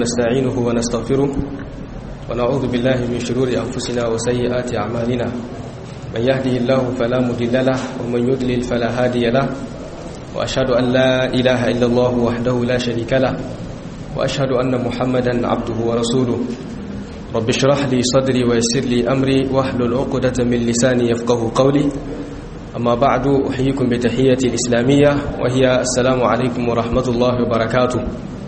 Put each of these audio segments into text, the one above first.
ونستعينه ونستغفره ونعوذ بالله من شرور أنفسنا وسيئات أعمالنا من يهده الله فلا مضل له ومن يضلل فلا هادي له وأشهد أن لا إله إلا الله وحده لا شريك له وأشهد أن محمدا عبده ورسوله رب اشرح لي صدري ويسر لي أمري واحلل عقدة من لساني يفقه قولي أما بعد أحييكم بتحية الإسلامية وهي السلام عليكم ورحمة الله وبركاته.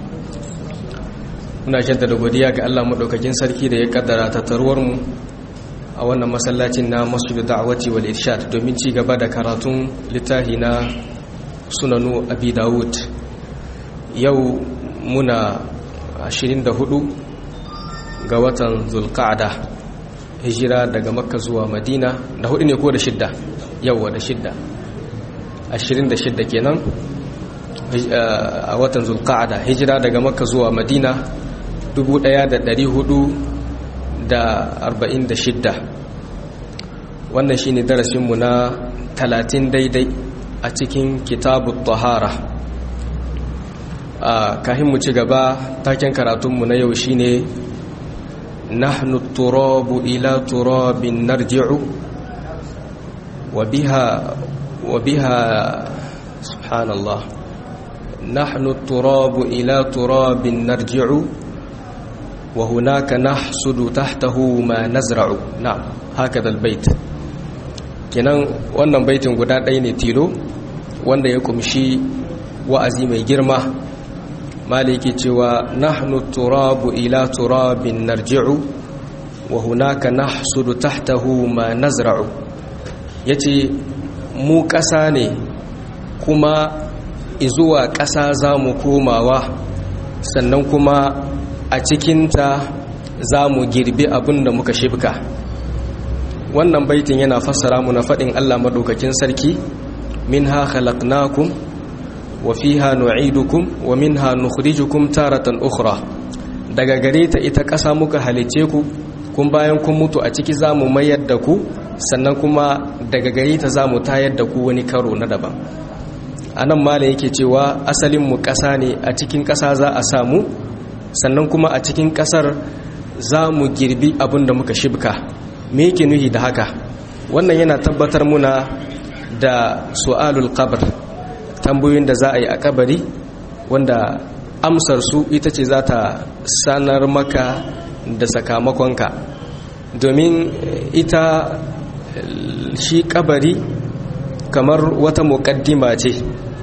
muna jaddada godiya ga Allah madaukakin sarki da ya kaddara tattaruwar mu a wannan masallacin na Masjid Da'wati wal Irshad domin ci gaba da karatun littafi na Sunanu Abi Dawud. Yau muna 24 ga watan Zulqa'da, hijira daga Makka zuwa Madina, da hudu ne ko da shidda? Yawwa da shidda, 26 kenan a watan Zulqa'da, hijira daga Makka zuwa Madina 1446. Wannan shine darasinmu na 30 daidai a cikin kitabut tahara. Kafin mu ci gaba, taken karatunmu na yau shine nahnu turabu ila turabin narji'u wa biha subhanallah, nahnu turabu ila turabin narji'u wa hunaka nahsudu tahtahu ma nazra'u. na'am, hakada albayt. kenan wannan baitin guda ɗaya ne tilo wanda ya kumshi wa'azi mai girma. maliki cewa nahnu turabu ila turabin narji'u wa hunaka nahsudu tahtahu ma nazra'u. yace mu ƙasa ne kuma izuwa ƙasa za mu komawa, sannan kuma a cikinta za mu girbi abin da muka shibka. wannan baitin yana fassara mu na faɗin Allah madaukakin sarki, minha khalaqnakum wa fiha nu'idukum wa minha nukhrijukum taratan ukhra. daga gare ta ita ƙasa muka halice ku, kun bayan kun mutu a ciki za mu mayar da ku, sannan kuma daga gare ta za mu tayar da ku wani karo na daban. anan malam yake cewa asalin mu ƙasa ne, a cikin ƙasa za a samu, sannan kuma a cikin ƙasar za mu girbi abin da muka shibka. me yake nuhi da haka? wannan yana tabbatar muna da su'alul qabr, tambayoyin da za a yi a kabari, wanda amsar su ita ce za ta sanar maka da sakamakonka. domin ita shi kabari kamar wata muƙaddima ce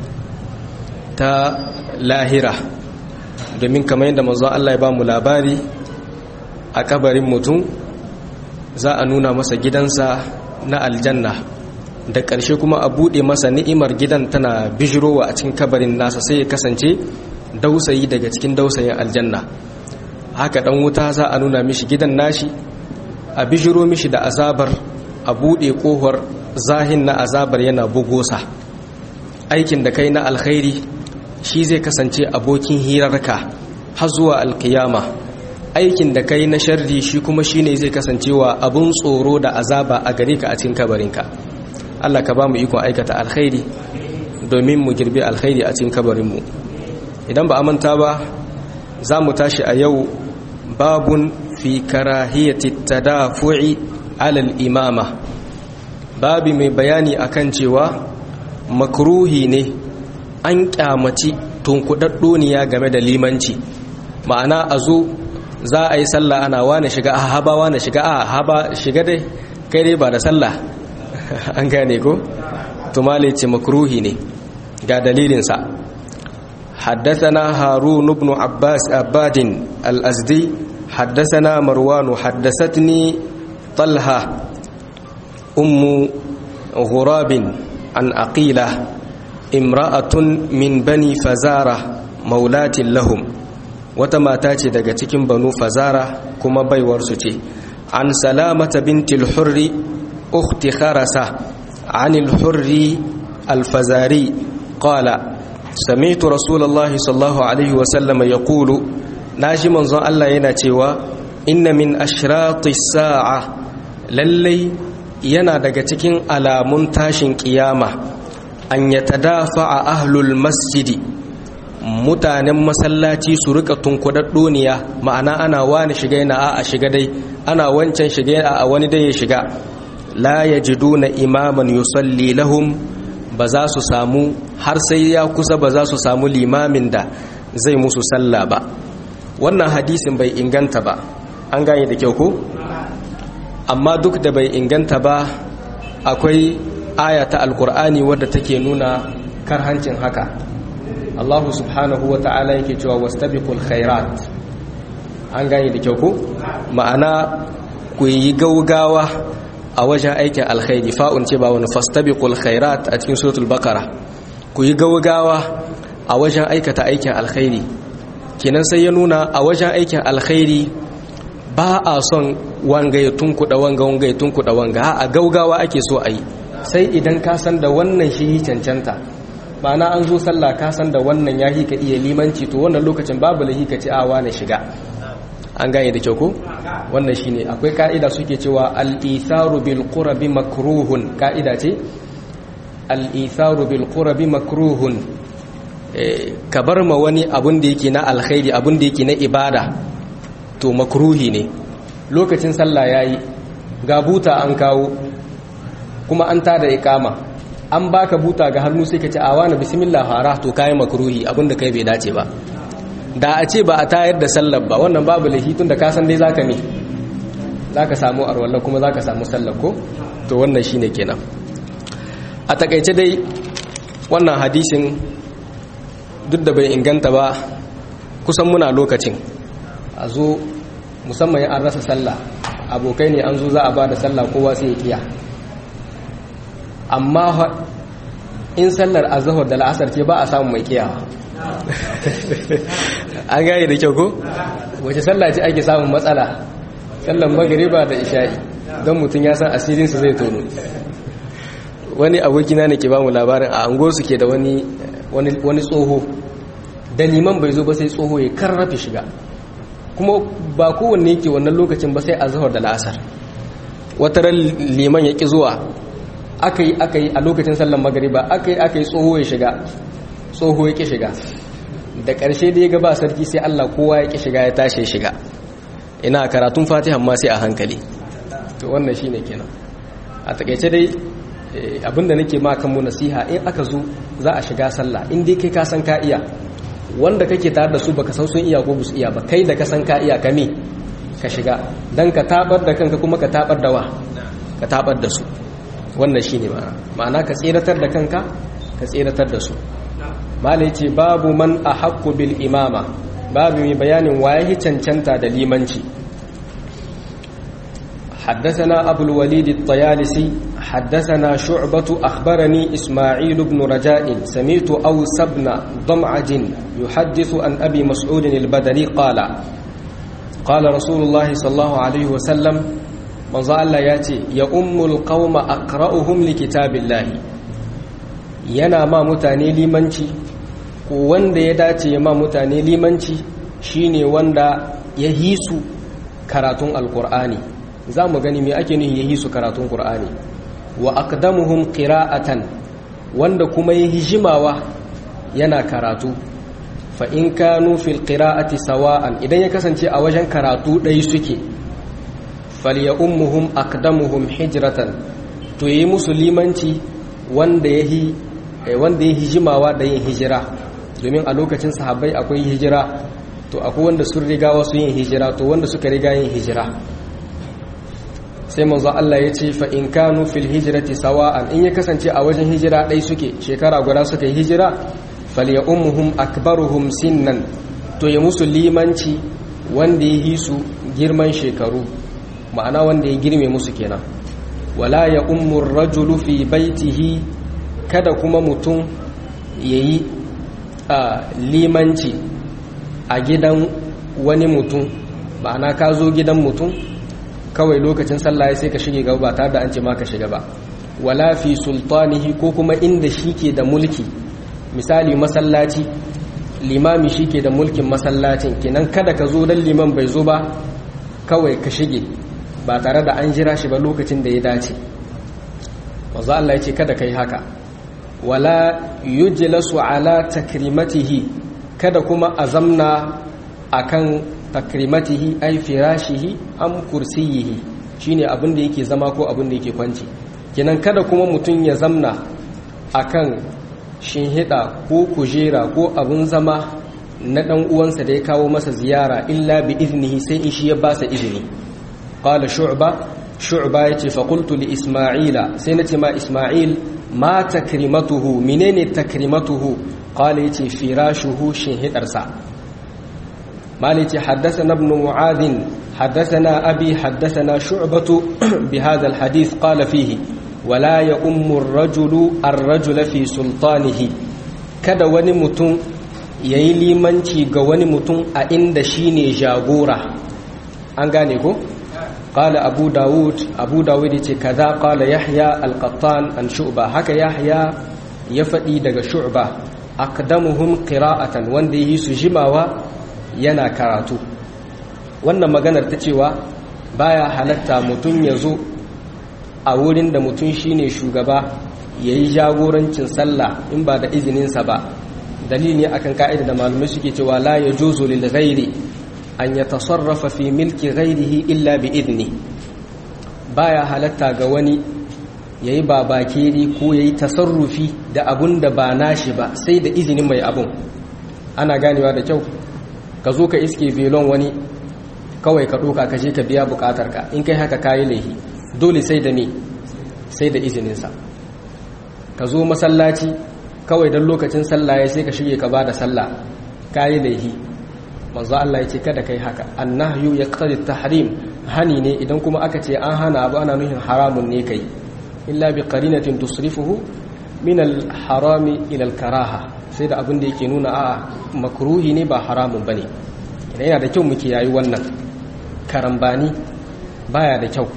ta lahira, domin kamar yadda manzo Allah ya ba mu labari, a kabarin mutum za a nuna masa gidansa na aljanna, da ƙarshe kuma a buɗe masa ni'imar gidan tana bijirowa a cikin kabarin nasa, sai ya kasance dausayi daga cikin dausayin aljanna. haka dan wuta za a nuna mishi gidan nashi, a bijiro mishi da azabar, a buɗe ƙofar zahin na azabar yana bugosa. aikin da kai na alkhairi shi zai kasance abokin hirarka har zuwa alkiyama. aikin da kai na sharri shi kuma shine zai kasancewa abun tsoro da azaba a gare ka a cikin kabarinka. Allah ka ba mu ikon aikata alkhairi domin mu girbi alkhairi a cikin kabarinmu. idan ba a manta ba, za mu tashi a yau babun fi karahiyati tadafu'i alal imama, babi mai bayani akan cewa makruhi ne, an kyamaci tunkudaddoniya game da limanci. ma'ana a zo za a yi sallah ana wane shiga a haba, wane shiga a haba, shiga dai kai dai ba da sallah. an gane ko? tumale ce makruhi ne, ga dalilinsa. حدثنا هارون بن عباد الأزدي حدثنا مروان حدثتني طلحة أم غراب عن أقيلة امرأة من بني فزارة مولاة لهم، وتماتات daga cikin banu fazara kuma baiwarsu ce. an salamata binti al-hurri ukhti kharasa an al-hurri al-fazari qala sami'tu rasulullahi sallallahu alaihi wa sallam yaqulu, naji manzon Allah yana cewa, inna min ashrati sa'a, lallai yana daga cikin alamun tashin kiyama, an yatadafa ahlul masjidi, mutanen masallaci su rika tunkudaddoniya, ma'ana ana wani shiga yana a shiga dai, ana wancan shiga a wani dai ya shiga. La yajiduna imaman yusalli lahum, ba za su samu har sai ya kusa ba za su samu limamin da zai musu sallah ba. Wannan hadisin bai inganta ba, an gane da kyau ko? Amma duk da bai inganta ba, akwai aya ta alkur'ani wadda take nuna karhancin haka. Allah subhanahu wa ta'ala yake cewa wastabiqul khairat, an gane da kyau ko? Ma'ana ku yi gaugawa a wajen aikin alkhairi. Fa'un ce ba wani fastabiqul khairat a cikin suratul baqara. Ku yi gaugawa a wajen aikata aikin alkhairi. Kenan sai ya nuna a wajen aikin alkhairi ba a son wanga ya tunkuda wanga ya tunkuda wanga, a gaugawa ake so a yi. Sai idan ka san da wannan shi cancanta, ma'ana an zo sallah ka san da wannan ya ka iya limanci, to wannan lokacin babu lahi ka ci awa na shiga. An gane da kyau ko? Wannan shine akwai ka'ida suke cewa al-itharu bil qurbi makruhun. Ka'ida ce al-itharu bil qurbi makruhun. Ka bar ma wani abun da yake na alkhairi, abun da yake na ibada, to makruhi ne. Lokacin sallah yayi, ga buta an kawo kuma an tada iqama, an baka buta ga hannu sai ka ce awana bismillah fara, to kai makruhi, abun da kai bai dace ba. Da a ce ba a tayar da sallar ba, wannan babu lahi, tun da ka san dai zaka ne zaka samu arwalla kuma zaka samu sallar ko? To wannan shine kenan. A takaice dai wannan hadisin duk da bai inganta ba, kusan muna lokacin a zo musamman an rasa sallah, abokai ne an zo za a ba da sallah, kowa sai ya kiya. Amma in sallar azhar da la'asar ce ba a samu mai kiyawa. An gane da kyau ko? Wace sallah ce ake samun matsala? Sallar magriba da isha'i, don mutum ya san asirinsu zai tono. Wani abokina ne ke ba mu labarin a ango su ke da wani tsoho, da liman bai zo ba sai tsoho ya karrafe shiga, kuma ba kowanne yake wannan lokacin ba sai azhar da la'asar. Wata ran liman ya ki zuwa, aka yi a lokacin sallar magriba, aka yi tsoho ya shiga, tsoho ya ki shiga. Da ƙarshe da ya ga ba sarki sai Allah kowa ya ki shiga, ya tashi shiga. Ina karatun Fatiha ma sai a hankali. To wannan shine kenan. A takeice dai abinda nake ma kan mu nasiha, in aka zo za a shiga sallah, in dai kai ka san ka iya, wanda kake tare da su baka san sun iya ko busu iya ba, kai da ka san ka iya kame ka shiga, dan ka tabar da kanka kuma ka tabar da wa, ka tabar da su. Wannan shine ma'ana ka tsiratar da kanka, ka tsiratar da su. Malai ce babu man ahaqqu bil imama, babu mai bayanin waye cancanta da limanci. حدثنا أبو الوليد الطيالسي حدثنا شعبة أخبرني إسماعيل بن رجاء سمعت أوس بن ضمعج يحدث عن أبي مسعود البدري قال قال رسول الله صلى الله عليه وسلم من ظل ياتي يؤم القوم أقرأهم لكتاب الله yana ma mutane limanci, wanda ya dace ma mutane limanci shine wanda ya hisu karatun alkur'ani. za mu gani me ake nufi ya hisu karatun qur'ani. Wa aqdamuhum qira'atan, wanda kuma ya hijimawa yana karatu. Fa in kanu fil qira'ati sawa'an, idan ya kasance a wajen karatu dai suke, falyummuhum aqdamuhum hijratan, to yi musu limanci wanda ya hijimawa da yin hijira. Domin a lokacin sahabbai akwai hijira, to akwai wanda sun riga wasu yin hijira, to wanda suka riga yin hijira. Sai manzo Allah ya ce fa in kanu fil hijrati sawa'an, in ya kasance a wajen hijira dai suke, shekara guda suka yi hijira, falyummuhum akbaruhum sinnan, to ya musu limanci wanda ya hisu girman shekaru, ma'ana wanda ya girme musu kenan. Wala ya ummu ar-rajulu fi baitihi, kada kuma mutum yayi limanci a gidan wani mutum, ma'ana ka zo gidan mutum kawai lokacin sallah sai ka shige gaba ba tare da an ce ma ka shiga ba. Wala fi sultanihi, ko kuma inda shike da mulki, misali masallaci, limami shike da mulkin masallacin, kenan kada ka zo dan liman bai zo ba kawai ka shige ba tare da an jira shi ba lokacin da ya dace. Manzo Allah ya ce kada kai haka. Wala yujlasu ala takrimatihi, kada kuma a zamna akan takrimatihi ay firashihi am kursiyihi shine abin da yake zama ko abin da yake kwanci kenan kada kuma mutum ya zamna akan shinhida ko kujera ko abin zama na dan uwansa da ya kawo masa ziyara illa bi iznihi sai in shi ya ba sa izini qala shu'ba yace fa qultu li isma'ila sai nace ma isma'il ma takrimatuhu menene takrimatuhu qala yace firashuhu shinhidarsa mali yace haddathana ibn mu'adh haddathana abi haddathana shu'batu bi hadha alhadith qala fihi wala ya ummu ar-rajula fi sultanihi kada wani mutum yayi limanci ga wani mutum a inda shine jagora an gane ko qala abu dawud yace kaza qala yahya al-qattan an shu'ba haka yahya ya fadi daga shu'ba aqdamuhum qira'atan wanda yi su jimawa yana karatu wannan maganar ta cewa baya halatta mutum yazo a wurin da mutum shine shugaba yayi jagorancin sallah in ba da izininsa ba dalili akan ka'ida da malamai suke cewa la yajuzu lil ghairi an yatasarrafa fi milki ghairihi illa bi idni baya halatta ga wani yayi babakeri ko yayi tasarrufi da abun da ba nashi ba sai da izinin mai abun ana ganewa da kyau ka zo ka iske velon wani kawai ka doka ka je ka biya bukatarka in kai haka kayi laifi dole sai da me sai da izininsa ka zo masallaci kawai don lokacin sallah ya sai ka shige ka ba da sallah kayi laihi manzo Allah ya ce kada kai haka annahyu yaqtadi at-tahrim hani ne idan kuma aka ce an hana abu ana nuhin haramun ne kai illa bi qarinatin tusrifuhu min al-harami ila al-karaha sai da abin da yake nuna a makruhi ne ba haramun bane yana da kyau muke yayi wannan karambani baya da kyau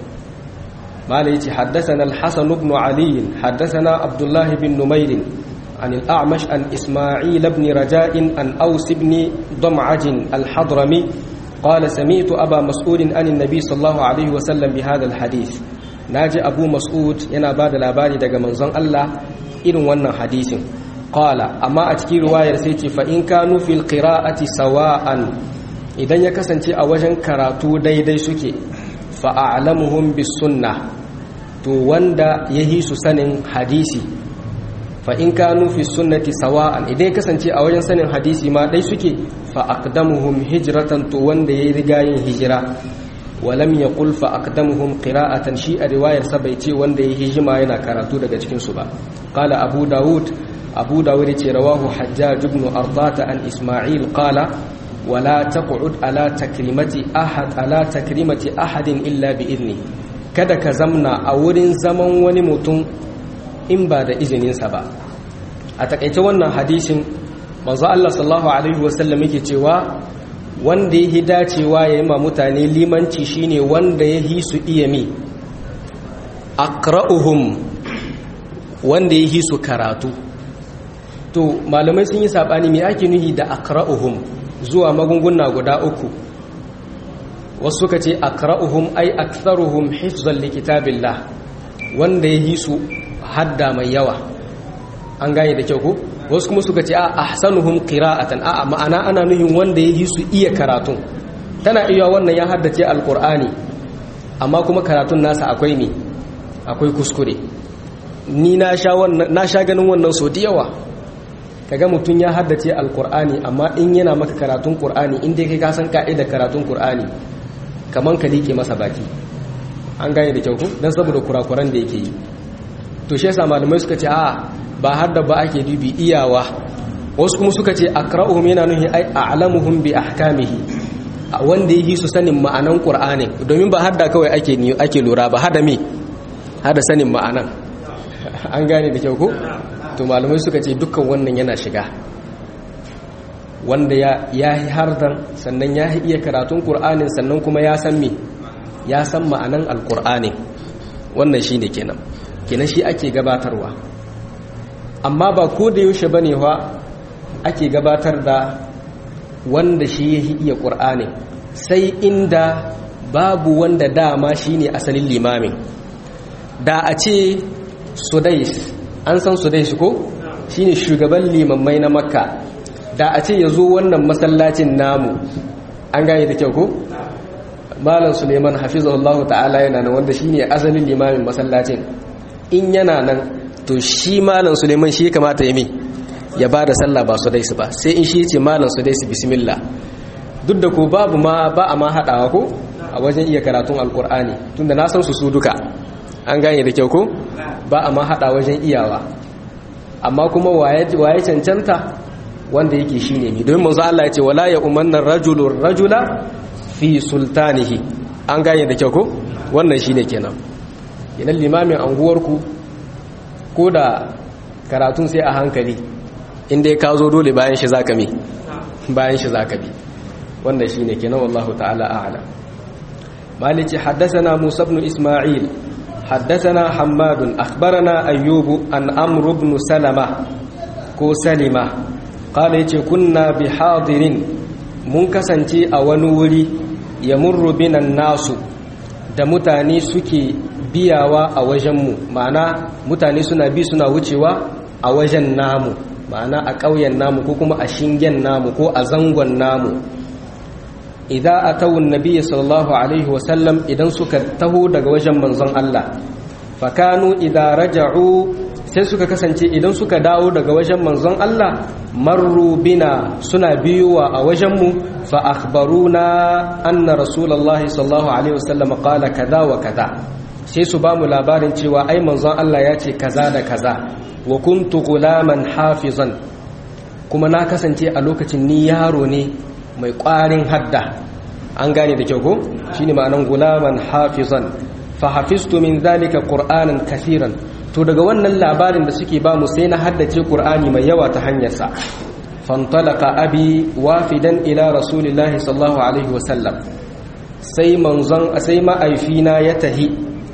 مالك حدثنا الحسن بن علي حدثنا عبد الله بن نمير عن الأعمش عن إسماعيل بن رجاء عن أوس بن ضمعج الحضرمي قال سمعت أبا مسعود عن النبي صلى الله عليه وسلم بهذا الحديث ناجي أبو مسعود ينا بعد الأباري دقى منظم الله إذن ونن حديث قال أما أتكي رواية سيتي فإن كانوا في القراءة سواء إذن يكسنتي أوجن كراتو ديدي سكي fa'alamuhum bis sunna to wanda yahi su sanin hadisi fa in kanu fi sunnati sawa'an idan kasance a wajen sanin hadisi ma dai suke fa aqdamuhum hijratan to wanda yayi rigayin hijira walam yaqul fa aqdamuhum qira'atan shi a riwayar sa bai ce wanda yayi hijima yana karatu daga cikin su ba qala abu daud ce rawahu hajjaj ibn ardata an isma'il qala ولا تقعد على تكريمة أحد إلا بإذنه kada ka zamna a wurin zaman wani mutum in ba da izininsa ba a takaice wannan hadisin manzo Allah sallallahu alaihi wasallam yake cewa wanda yake dacewa yayin ma mutane limanci shine wanda yake su iya mi aqra'uhum wanda yake su karatu to malamai sun yi sabani me ake nuhi da aqra'uhum zuwa magunguna guda uku wasu suka ce aqra'uhum ay aktharuhum hifzan likitabillah wanda yayi su hadda mai yawa an gane da kyau ko wasu kuma suka ce ahsanuhum qira'atan ma'ana ana nuhin wanda yayi su iya karatun tana iya wannan ya haddace alqur'ani amma kuma karatun nasa akwai ne akwai kuskure ni na sha ganin wannan so da yawa kaga mutum ya haddace alkur'ani amma in yana maka karatun qur'ani in dai kai ka san ka'idar karatun qur'ani kaman ka dike masa baki an gane da kyau ko dan saboda kurakuran da yake yi to shi yasa malamai suka ce ba hadda ba ake dubi iyawa wasu kuma suka ce aqra'uhum yana nuhi ai a'lamuhum bi ahkamihi wanda yake su sanin ma'anan qur'ani domin ba hadda kawai ake lura ba hada me hada sanin ma'anan an gane da kyau ko to malamai suka ce dukkan wannan yana shiga wanda ya yi hardan sannan ya iya karatun Kur'anin sannan kuma ya san me ya san ma'anan alkur'ani wannan shine kenan shi ake gabatarwa amma ba ko da yaushe bane fa ake gabatar da wanda shi ya iya Kur'ani sai inda babu wanda dama shine asalin limamin da a ce Sudais an san Sudais ko shine shugaban limammai na Makka da a ce ya zo wannan masallacin namu an gane da kyau ko malam Suleiman hafizahullahu ta'ala yana nan wanda shine asalin limamin masallacin in yana nan to shi malam Suleiman shi kamata ya ba da sallah ba su dai su ba sai in shi ce malam su dai su bismillah duk da ko babu ma ba a ma hadawa ko a wajen iya karatun alkur'ani tunda na san su duka an gane da kyau ko ba a ma hada wajen iyawa amma kuma waye cancanta wanda yake shine mi don manzo Allah ya ce wala ya umanna rajula fi sultanihi an gane da kyau ko wannan shine kenan idan limamin anguwarku ko da karatun sai a hankali inda ya kazo dole bayan shi zaka bi wanda shine kenan wallahu ta'ala a'lam maliki haddathana Musa ibn Isma'il haddathana Hammad akhbarana Ayyub an Amr ibn Salama ko Salima qala yace kunna bi hadirin mun kasance a wani wuri yamurru binan nasu da mutane suke biyawa a wajenmu ma'ana mutane suna wucewa a wajen namu ma'ana a ƙauyen namu ko kuma a shingen namu ko a zangon namu idza atawu annabiyyi sallallahu alaihi wasallam idan suka taho daga wajen manzon Allah fakanu idza raja'u sai suka kasance idan suka dawo daga wajen manzon Allah marru bina suna biyuwa a wajenmu fa akhbaruna anna rasulullahi sallallahu alaihi wasallam qala kaza wa kaza sai su bamu labarin cewa ai manzon Allah ya ce kaza da kaza wa kuntu gulaman hafizan kuma na kasance a lokacin ni yaro ne mai ƙwarin hadda an gane da kyau ko shine ma'anan gulaman hafizan fa hafiztu min zalika qur'anan kaseeran to daga wannan labarin da suke ba mu sai na haddace qur'ani mai yawa ta hanyar sa fantalaqa abi wafidan ila rasulillahi sallallahu alaihi wasallam sai ma'aifina ya tahi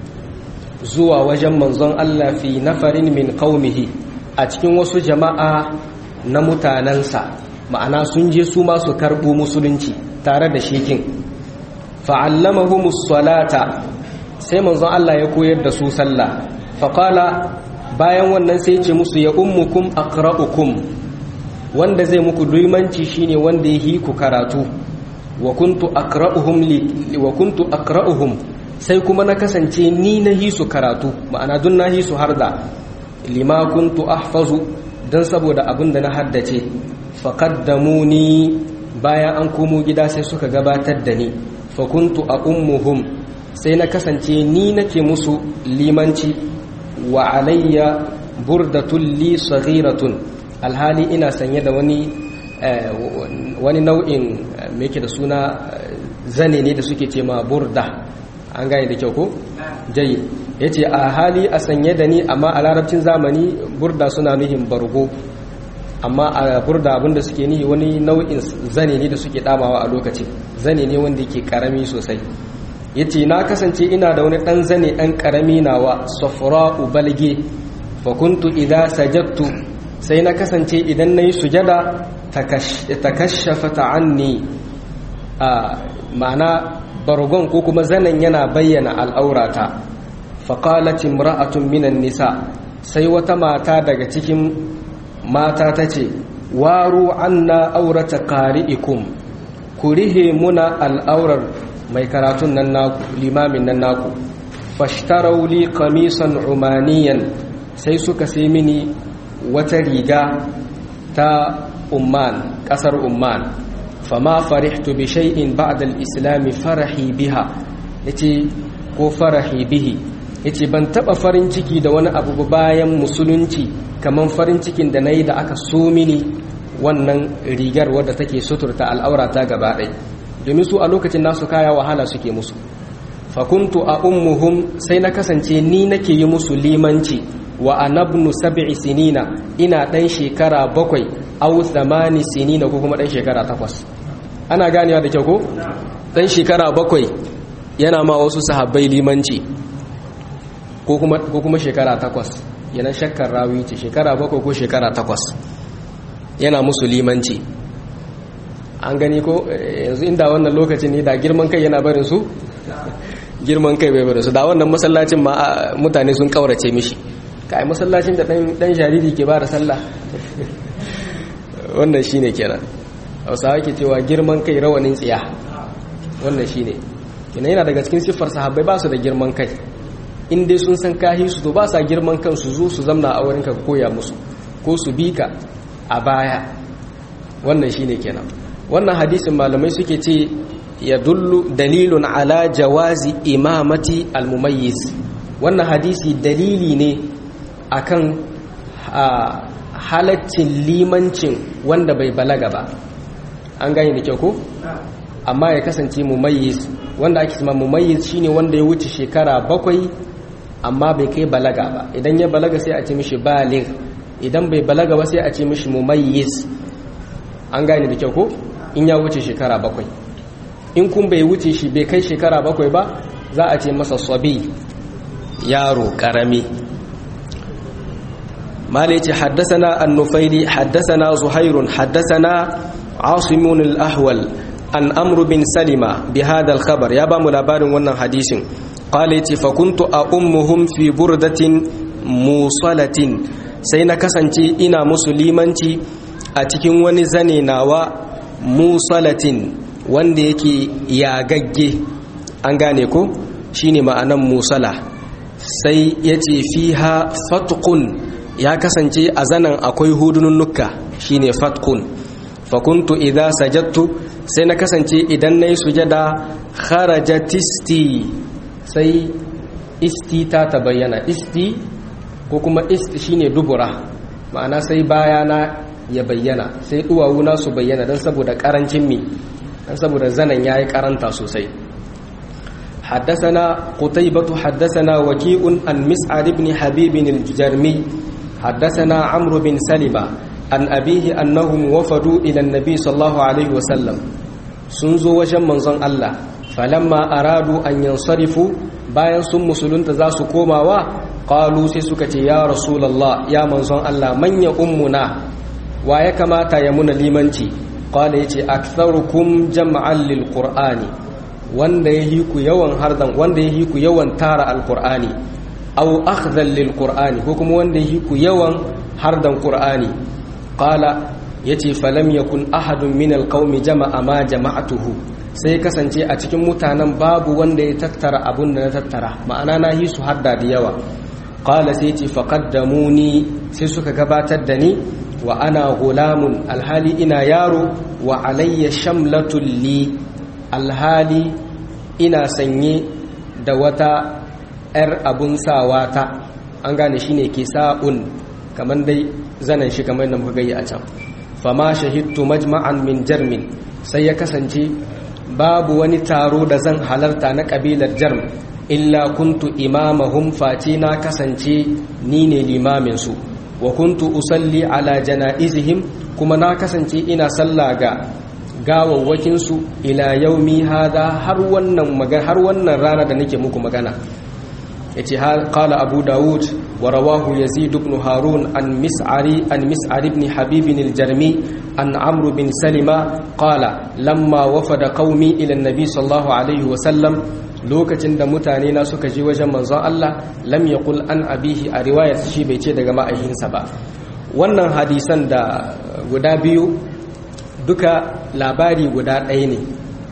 zuwa wajen manzon Allah fi nafarin min qaumihi a cikin wasu jama'a na mutanansa ma'ana sun je su ma su karbo musulunci tare da shekin fa'allamahumus salata sai manzon Allah ya koyar da su sallah faqala bayan wannan sai ce musu ya ummukum aqra'ukum wanda zai muku limanci shine wanda yi ku karatu wa kuntu aqra'uhum sai kuma na kasance ni na yi su karatu ma'ana dun na yi su harda lima kuntu ahfazu dan saboda abinda na haddace faqaddamuni bayan an komo gida sai suka gabatar da ni fa kuntu ummuhum sai na kasance ni nake musu limanci wa alayya burdatul li saghiratun alhali ina sanye da wani nau'in me yake da suna zane ne da suke ce ma burda an gane da kyau ko jayi yace a hali a sanye da ni amma a larabcin zamani burda suna nuhin bargo amma a burda abinda suke nihi wani nau'in zane ne da suke damawa a lokacin zane ne wanda yake karami sosai yace na kasance ina da wani dan zane dan karami nawa safra'u balge fa kuntu idza sajadtu sai na kasance idan nayi sujada takashshafat anni ma'ana bargon ko kuma zanen yana bayyana al'aurata fa qalat imra'atun minan nisa sai wata mata daga cikin mata tace waru anna aurata qari'ikum kurihe muna al'aurar mai karatun nan naku limamin nan naku fashtarau li qamisan umaniyan sai suka sai mini wata riga ta Umman kasar Umman fama farihtu bi shay'in ba'da al-islam farahi biha yace ko farahi bihi yace ban taba farin ciki da wani abu bayan musulunci kaman farin cikin da nayi da aka so mini wannan rigar wadda take suturta al'aurata gaba ɗaya domin su a lokacin nasu kaya wahala suke musu fakuntu a ummuhum sai na kasance ni nake yi musu limanci wa anabnu 7 sinina ina dan shekara 7 aw 8 sinina ko kuma dan shekara 8 ana ganewa da kyau ko dan shekara 7 yana ma wasu sahabbai limanci ko kuma shekara 8 yana shakkar rawi ce shekara 7 ko shekara 8 yana musu limanci an gani ko yanzu inda wannan lokacin ne da girman kai yana barin su girman kai bai barin su da wannan masallacin ma mutane sun kaurace mishi kai masallacin da dan jariri ke bada sallah wannan shine kenan Hausawa ke cewa girman kai rawanin tsiya wannan shine kenan yana daga cikin siffar sahabbai ba su da girman kai in dai sun san kahi su to ba sa girman kansu zo su zamna a wurinka ka koya musu ko su bi ka a baya wannan shine kenan wannan hadisin malamai suke ce ya dullu dalilun ala jawazi imamati almumayyiz wannan hadisi dalili ne akan halaccin limancin wanda bai balaga ba an gane da kyau ko amma ya kasance mumayyiz wanda ake cewa mumayyiz shine wanda ya wuce shekara 7 amma bai kai balaga ba idan ya balaga sai a ce mishi baligh idan bai balaga ba sai a ce mishi mumayyiz an gane da kyau ko in ya wuce shekara 7 in kun bai wuce shi bai kai shekara 7 ba za a ce masa sabi yaro karami مالك حدثنا النفيلي حدثنا زهير حدثنا عاصم الأحول عن أمر بن سلمة بهذا الخبر يابا ملابار ونن حديث قالت فكنت أمهم في بردة موصلة سينا كسنتي إنا مسلمانتي أتكين ونزني ناوى موصلة وانديكي ياغجي أنغانيكو شيني ما أنا موصلة سيأتي فيها فتق ya kasance a zanen akwai hudununnuka shine fatkun fakuntu idza sajadtu sai na kasance idan nayi sujada kharajatisti sai isti ta bayyana isti ko kuma isti shine dubura ma'ana sai bayana ya bayyana sai duwawuna su bayyana dan saboda karancin mi dan saboda zanen yayi karanta sosai حدثنا قتيبة حدثنا وكيء عن مسعر بن حبيب الجرمي حدثنا عمرو بن سلمة عن أبيه أنهم وفدوا إلى النبي صلى الله عليه وسلم سنزو وجم منزن الله فلما أرادوا أن ينصرفوا bayan sun musulunta za su komawa qalu sai suka ce ya rasulullah ya manzon Allah manya ummuna wa ya kamata ya muna limanci qala yace aktharukum jam'an lil qur'ani wanda yahi ku yawan hardan wanda yahi ku yawan tara alqur'ani aw akhdhan lil qur'ani ko kuma wanda yahi ku yawan hardan qur'ani qala yace falam yakun ahadun min alqaumi jama'a ma jama'atuhu sai kasance a cikin mutanen babu wanda ya tattara abun da na tattara ma'ana na yi su hadda da yawa qala sai yace faqaddamuni sai suka gabatar da ni wa ana gulamun alhali ina yaro wa alayya shamlatul li alhali ina sanye da wata 'yar abun sawata an gane shine kisa'un kaman dai zanan shi kamar da muka gayya a can fama shahidtu majma'an min jarmin sai ya kasance babu wani taro da zan halarta na kabilar jarm illa kuntu imamahum fati na kasance ni ne limamin su wa kuntu usalli ala janaizihim kuma na kasance ina sallah ga gawawwakin su ila yaumi hada har wannan rana da nake muku magana yace qala abu daud wa rawahu yazid ibn harun an mis'ar ibn habib al-jarmi an amr bin salima qala lamma wafada qaumi ila an-nabi sallallahu alaihi wa sallam lokacin da mutane na suka je wajen manzon Allah lam yaqul an abihi a riwayar shi bai ce daga ma'aihinsa ba wannan hadisan da guda biyu duka labari guda ɗaya ne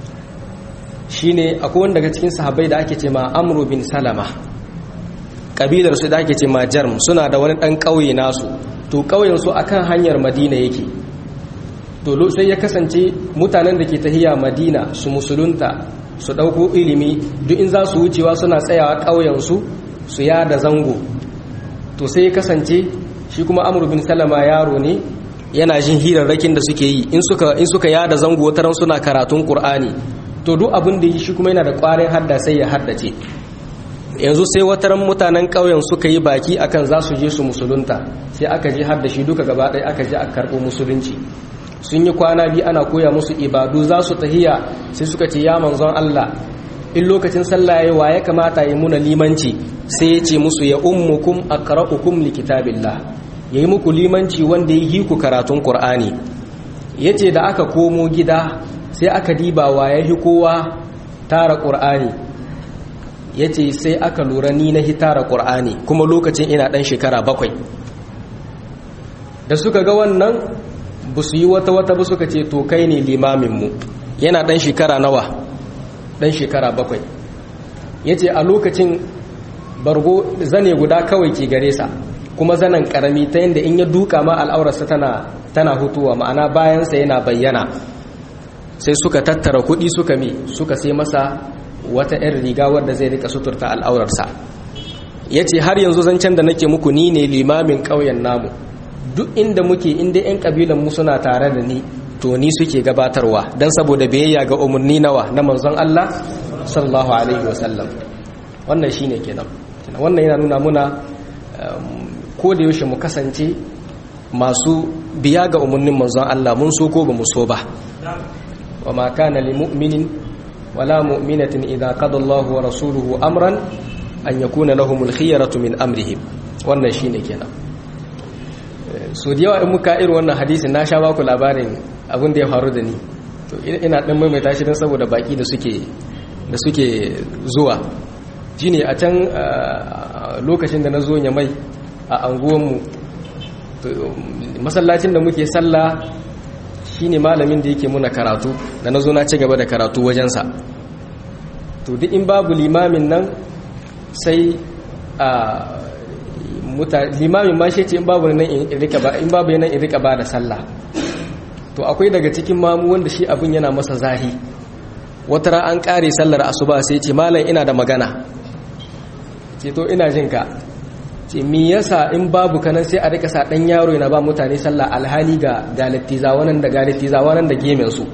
shine akwai wanda daga cikin sahabbai da ake ce ma amr bin salama kabilar su da ake ce ma jarm suna da wani dan kauye nasu to kauyen su akan hanyar madina yake to sai ya kasance mutanen da ke tahiya madina su musulunta su dauko ilimi duk in za su wucewa suna tsayawa kauyen su su yada zango to sai ya kasance shi kuma amr bin salama yaro ne yana jin hirarrakin da suke yi in suka yada zango wataran suna karatun qur'ani to duk abin da yi shi kuma yana da ƙwarin hadda sai ya haddace yanzu sai wataran mutanen ƙauyen suka yi baki akan za su je su musulunta sai aka je har da shi duka gaba ɗaya aka je aka karɓo musulunci sun yi kwana biyu ana koya musu ibadu za su tahiya sai suka ce ya manzon Allah in lokacin sallah yayi wa ya kamata ya muna limanci sai ya ce musu ya ummukum aqra'ukum likitabillah yayi muku limanci wanda ya yi ku karatun Qur'ani yace da aka komo gida sai aka diba wa ya hi kowa tara Qur'ani yace sai aka lura ni na hitara Qur'ani kuma lokacin ina dan shekara 7 da suka ga wannan ba su yi wata ba suka ce to kai ne limaminmu. Yana ɗan shekara nawa? Ɗan shekara 7. ya ce a lokacin bargo zane guda kawai ke gare sa, kuma zanen ƙarami ta yadda in ya duka ma al'aurarsa tana hutuwa, ma'ana bayansa yana bayyana. Sai suka tattara kuɗi suka sai masa wata 'yan riga wadda zai rika suturta al'aurarsa. Ya ce har yanzu zancen da nake muku ni ne limamin ƙauyen namu, duk inda muke inda 'yan ƙabilan mu suna tare da ni to ni suke gabatarwa don saboda biyayya ga umarni nawa na manzon Allah sallallahu alaihi wasallam. Wannan shine kenan. Wannan yana nuna muna ko da yaushe mu kasance masu biya ga umarnin manzon Allah, mun so ko ba mu so ba. wa ma kana lil mu'minin wala mu'minatin idza qada Allahu wa rasuluhu amran an yakuna lahumul khiyaratu min amrihim. Wannan shine kenan. So da yawa in muka irin wannan hadisin na sha baku labarin abin da ya faru da ni, to ina dan maimaita shi dan saboda baki da suke zuwa. Shine a can lokacin da na zo Nyamai a anguwanmu, masallacin da muke sallah shine malamin da yake muna karatu, da na zo na ci gaba da karatu wajensa. To duk in babu limamin nan sai limamin ma shi ce in babu nan in rika ba da sallah. To akwai daga cikin mamu wanda shi abin yana masa zahi. Wata ran an kare sallar asuba sai ce malam ina da magana. Ce to ina jin ka. Ce me yasa in babu kanan sai a rika sa dan yaro yana ba mutane sallah alhali ga galattizawa nan da gemen su.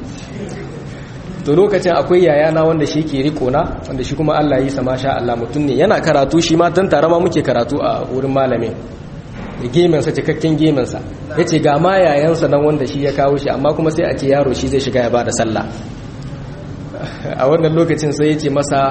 To lokacin akwai yayana wanda shi ke riko na, wanda shi kuma Allah yi sa masha Allah mutum ne yana karatu, shi ma dan tare ma muke karatu a wurin malamin. Gemensa cikakken gemensa, ya ce ga ma yayansa nan wanda shi ya kawo shi, amma kuma sai a ce yaro shi zai shiga ya ba da sallah. A wannan lokacin sai ya ce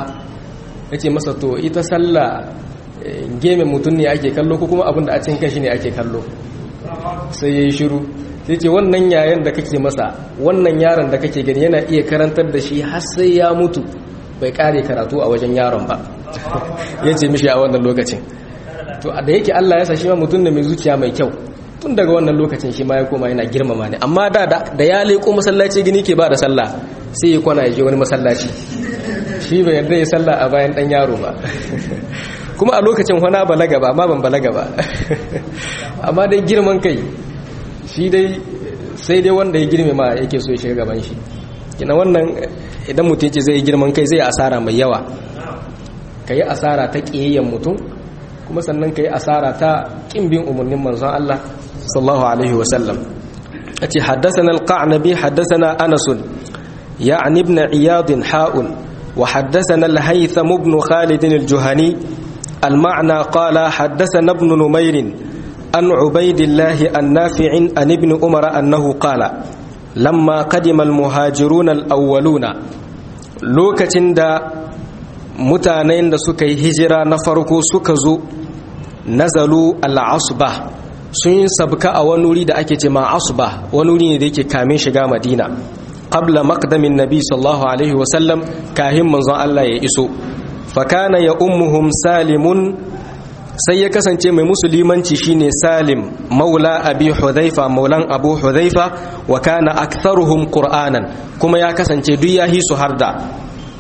masa to ita sallah gemen mutum ne ake kallo ko kuma abin da a cin kashi ne ake kallo. Sai ya yi shiru, sai ce wannan yayan da kake masa, wannan yaron da kake gani yana iya karantar da shi har sai ya mutu bai kare karatu a wajen yaron ba. Ya ce mishi a wannan lokacin. To da yake Allah ya sa shi ma mutum da mai zuciya mai kyau, tun daga wannan lokacin shi ma ya koma yana girmama ne. Amma da ya leko masallaci gini ke ba da sallah sai ya kwana ya je wani masallaci, shi bai yarda ya sallah a bayan dan yaro ba. Kuma a lokacin wana balaga ba, amma ban balaga ba. Amma dai girman kai shi dai sai dai wanda ya girme ma yake so ya shiga gaban shi. Kina wannan idan mutum ce zai girman kai zai asara mai yawa. Ka yi asara ta ƙiyayyen mutum, kuma sannan ka yi asara ta ƙimbin umarnin manzon Allah sallallahu alaihi wasallam. A ce haddasana al-Qa'nabi haddasana Anasun ya'ni ibn Iyad ha'un wa haddasana al-Haytham ibn Khalid al-Juhani al-ma'na qala haddasana ibn Numayr an Ubaydillah an-Nafi' an ibn Umar annahu qala lamma qadima al-muhajirun al-awwaluna, lokacin da mutanen da suka yi hijira na farko suka zo, nazalu al-asba, sun yi sabka a wani wuri da ake ce ma asba, wani wuri ne da yake kamin shiga Madina, qabla maqdamin nabi sallallahu alaihi wasallam, kahin manzon Allah ya iso. Fakana ya ummuhum Salimun, sai ya kasance mai musulmanci shine Salim maula Abi Hudhaifa, maulan Abu Hudhaifa, wa kana aktharuhum Qur'anan, kuma ya kasance duk yahi su harda.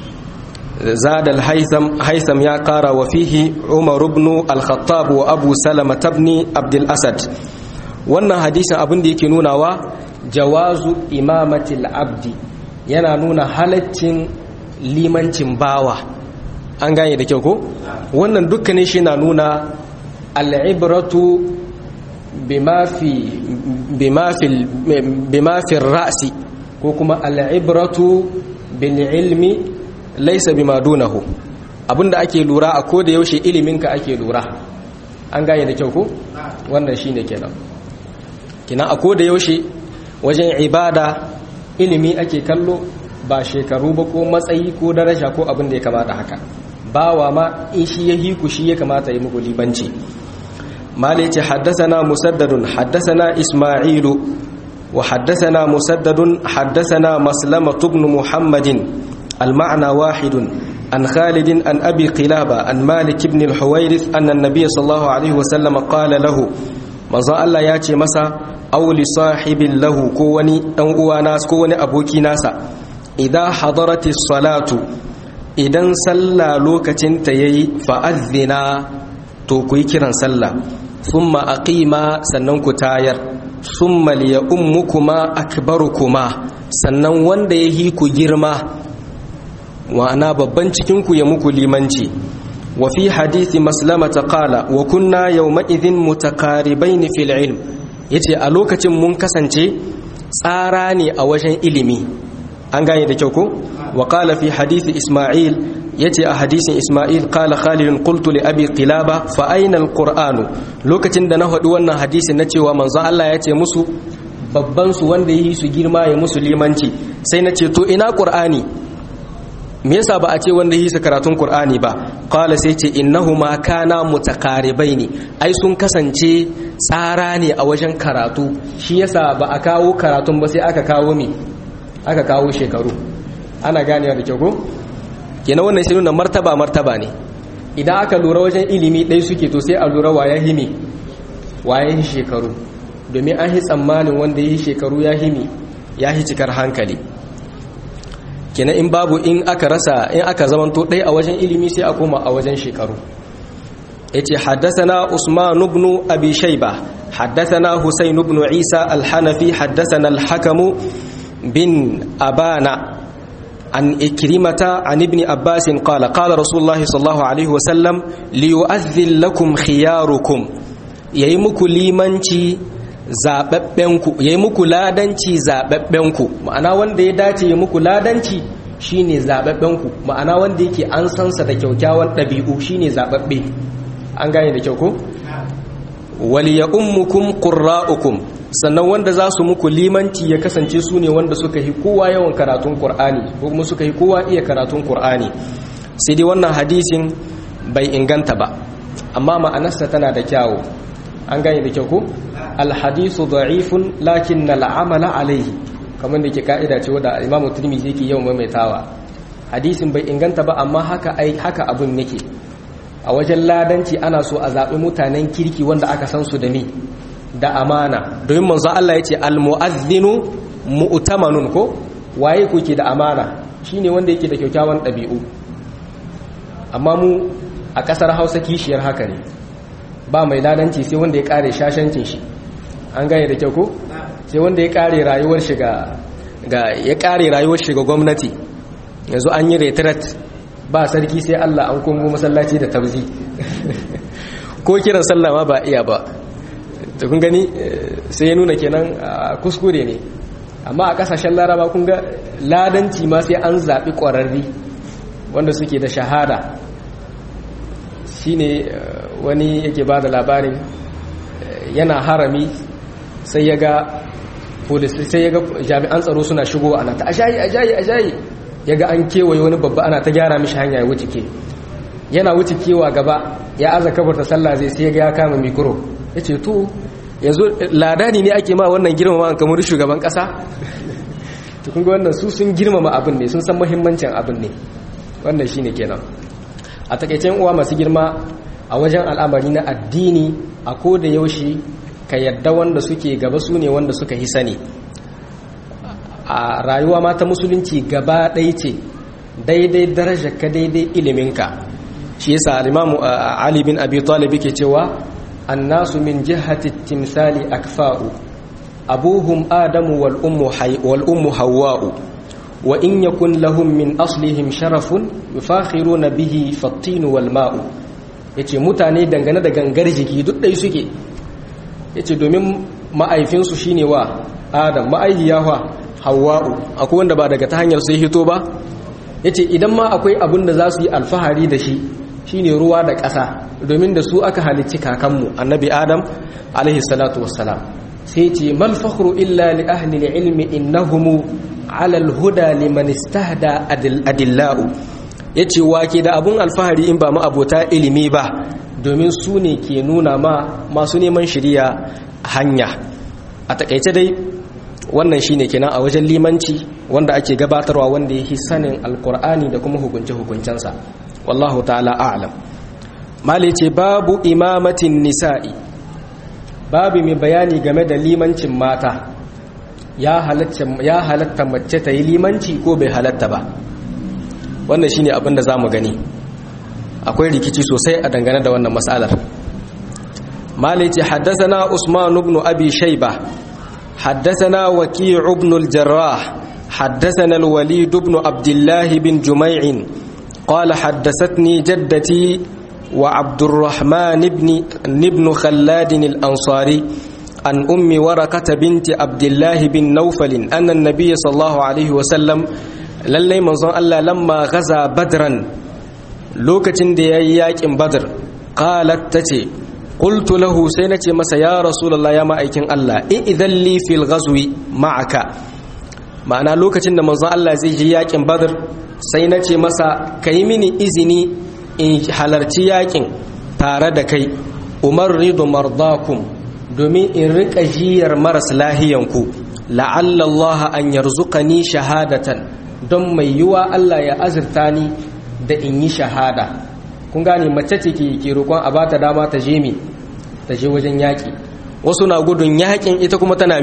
زاد الهيثم يا قارا وفيه عمر بن الخطاب وأبو سلمة بن عبد الأسد. wannan hadisin abin da yake nunawa jawazu imamatil abdi, yana nuna halaccin limancin bawa. An gane da kyau ko? Wannan dukkanin shi na nuna al'ibratu bima fi ra'si, ko kuma al'ibratu bil ilmi laisa bima dunahu. Abinda ake lura a koda yaushe iliminka ake lura. An gane da kyau ko? Wannan shine kenan. Kina a koda yaushe wajen ibada ilimi ake kallo, ba shekaru ba ko matsayi ko daraja ko abin da ya kamata haka. Bawa ma in shi ya hiku shi ya kamata yi muku libanci. Mali ce haddasana Musaddadun haddasana Isma'ilu wa haddasana Musaddadun haddasana Maslama ibn Muhammadin المعنى واحد عن خالد عن أبي قلابة عن مالك بن الحويرث أن النبي صلى الله عليه وسلم قال له manzon Allah ya ce masa aw li sahibin lahu ko wani dan uwa nasa ko wani aboki nasa idza hadaratis salatu idan sallah lokacin ta yayi fa azina to ku yi kiran sallah thumma aqima sannan ku tayar thumma li ummukuma akbarukuma sannan wanda yahi ku girma wa'ana babban cikin ku ya muku limanci wa fi hadisi maslamata qala wa kunna yawma idhin mutaqaribain fil ilm yace a lokacin mun kasance tsara ne a wajen ilimi an gane da kyau ko wa qala fi hadisi isma'il yace a hadisin isma'il qala khalid qultu li abi qilaba fa ayna alquran lokacin da na hadu wannan hadisin na cewa manzo Allah yace musu babban su wanda yi su girma ya musu limanci sai na ce to ina qur'ani me yasa ba a ce wanda yi su karatun qur'ani ba qala sai ce innahuma kana mutaqaribaini ai sun kasance tsara ne a wajen karatu shi yasa ba a kawo karatun ba sai aka kawo aka kawo shekaru ana ganewa da kyau ko kenan wannan sai nuna martaba ne idan aka lura wajen ilimi dai suke to sai a lura waya himi waya shekaru domin an yi tsammanin wanda yi shekaru ya himi ya hi cikar hankali kenan in babu in aka zamanto dai a wajen ilimi sai a koma a wajen shekaru yace haddathana Usman ibn Abi Shayba haddathana Husayn ibn Isa al-Hanafi haddathana al-Hakam bin Abana an Ikrimata an ibn Abbas qala qala Rasulullah sallallahu alaihi wasallam liyu'adhdhil lakum khiyarukum yayi muku limanci zababbenku yayi muku ladanci zababbenku ma'ana wanda ya dace ya muku ladanci shine zababbenku ma'ana wanda yake an sansa da kyaukyawan dabi'u shine zababbe an gane da kyau ko waliya ummukum qurra'ukum sannan wanda za su muku limanci ya kasance su ne wanda suka yi kowa yawan karatun qur'ani ko kuma suka yi kowa iya karatun qur'ani sai dai wannan hadisin bai inganta ba amma ma'anarsa tana da kyawu an gane da kyau ko alhadisu da'ifun lakin al'amala alayhi kamar da ke ka'ida ce wadda Imam Tirmidhi yake yawan maimaitawa hadisin bai inganta ba amma haka abun yake a wajen ladanci ana so a zaɓi mutanen kirki wanda aka san su da ni da amana domin manzo Allah ya ce almu'adhdhinu mu'tamanun ko waye kuke da amana shine wanda yake da kyakkyawan ɗabi'u amma mu a ƙasar Hausa kishiyar haka ne ba mai ladanci sai wanda ya kare shashancin shi an gane da kyau ko sai wanda ya kare rayuwar shi ga gwamnati yanzu an yi retret ba sarki sai Allah an kungo masallaci da tabzi ko kiran sallah ma ba iya ba to kun gani sai ya nuna kenan kuskure ne amma a kasashen laraba kun ga ladanci ma sai an zaɓi ƙwararri wanda suke da shahada shine wani yake ba da labarin yana harami sai ya ga jami'an tsaro suna shigo ana ta ajayi ya ga an kewaye wani babba ana ta gyara mishi hanya ya wuce ke yana wuce kewa gaba ya aza kabarta sallah zai sai ya kama mikro ya ce to yanzu ladani ne ake ma wannan girmama kamar shugaban kasa to kun ga wannan su sun girmama abin ne sun san muhimmancin abin ne wannan shine kenan a takeicen uwa masu girma a wajen al'amari na addini a koda yaushe ka yadda wanda suke gaba su ne wanda suka hi sani a rayuwa ma ta musulunci gaba ɗaya ce daidai darajar ka daidai iliminka shi yasa al-Imam Ali bin Abi Talib yake cewa annasu min jihati timsali akfa'u abuhum adamu wal ummu hawwa'u wa in yakun lahum min aslihim sharafun yufakhiruna bihi fattin wal ma'u yace mutane dangane da gangar jiki duk dai suke yace domin ma'aifinsu shine wa Adam ma'aihiyawa Hawwa'u akwai wanda ba daga ta hanyar sai hito ba yace idan ma akwai abin da za su yi alfahari da shi shine ruwa da ƙasa domin da su aka halicci kakanmu annabi Adam alaihi salatu wassalam sai ce mal fakhru illa li ahli al-ilmi innahum ala al-huda liman istahda adillau yace wake da abun alfahari in ba mu abota ilimi ba domin su ne ke nuna ma masu neman shiriya hanya a takeice dai wannan shine kenan a wajen limanci wanda ake gabatarwa wanda yake sanin alqur'ani da kuma hukunce-hukuncensa wallahu ta'ala a'lam mali ce babu imamatin nisa'i babu mai bayani game da limancin mata ya halatta mace ta yi limanci ko bai halatta ba. Wannan shine abin da zamu gani. Akwai rikici sosai a dangane da wannan mas'alar. Malai ce haddathana Usman ibn Abi Shayba haddathana Waki' ibn al-Jarrah haddathana al-Walid ibn Abdullah bin Jumay' qala haddathatni jaddati wa Abdurrahman ibn Khallad al-Ansari an ummi Warakah binti Abdullah bin Nawfal anna an-nabiy sallallahu alayhi wa sallam lallai manzon Allah lamma gaza Badran lokacin da yayi yakin Badr qalat tace qultu lahu sai nace masa ya rasulullah ya ma'aikin Allah idan li fil ghazwi ma'aka. Ma'ana lokacin da manzon Allah zai je yakin Badr sai nace masa kai mini izini in halarci yakin tare da kai umarridu mardakum domin in rika jiyar maras lahiyanku la'alla Allah an yarzuqani shahadatan don mai yiwa Allah ya azurta ni da in yi shahada. Kun gane mace ce ke roƙon a bata dama ta je wajen yaƙi. Wasu na gudun yaƙin ita kuma tana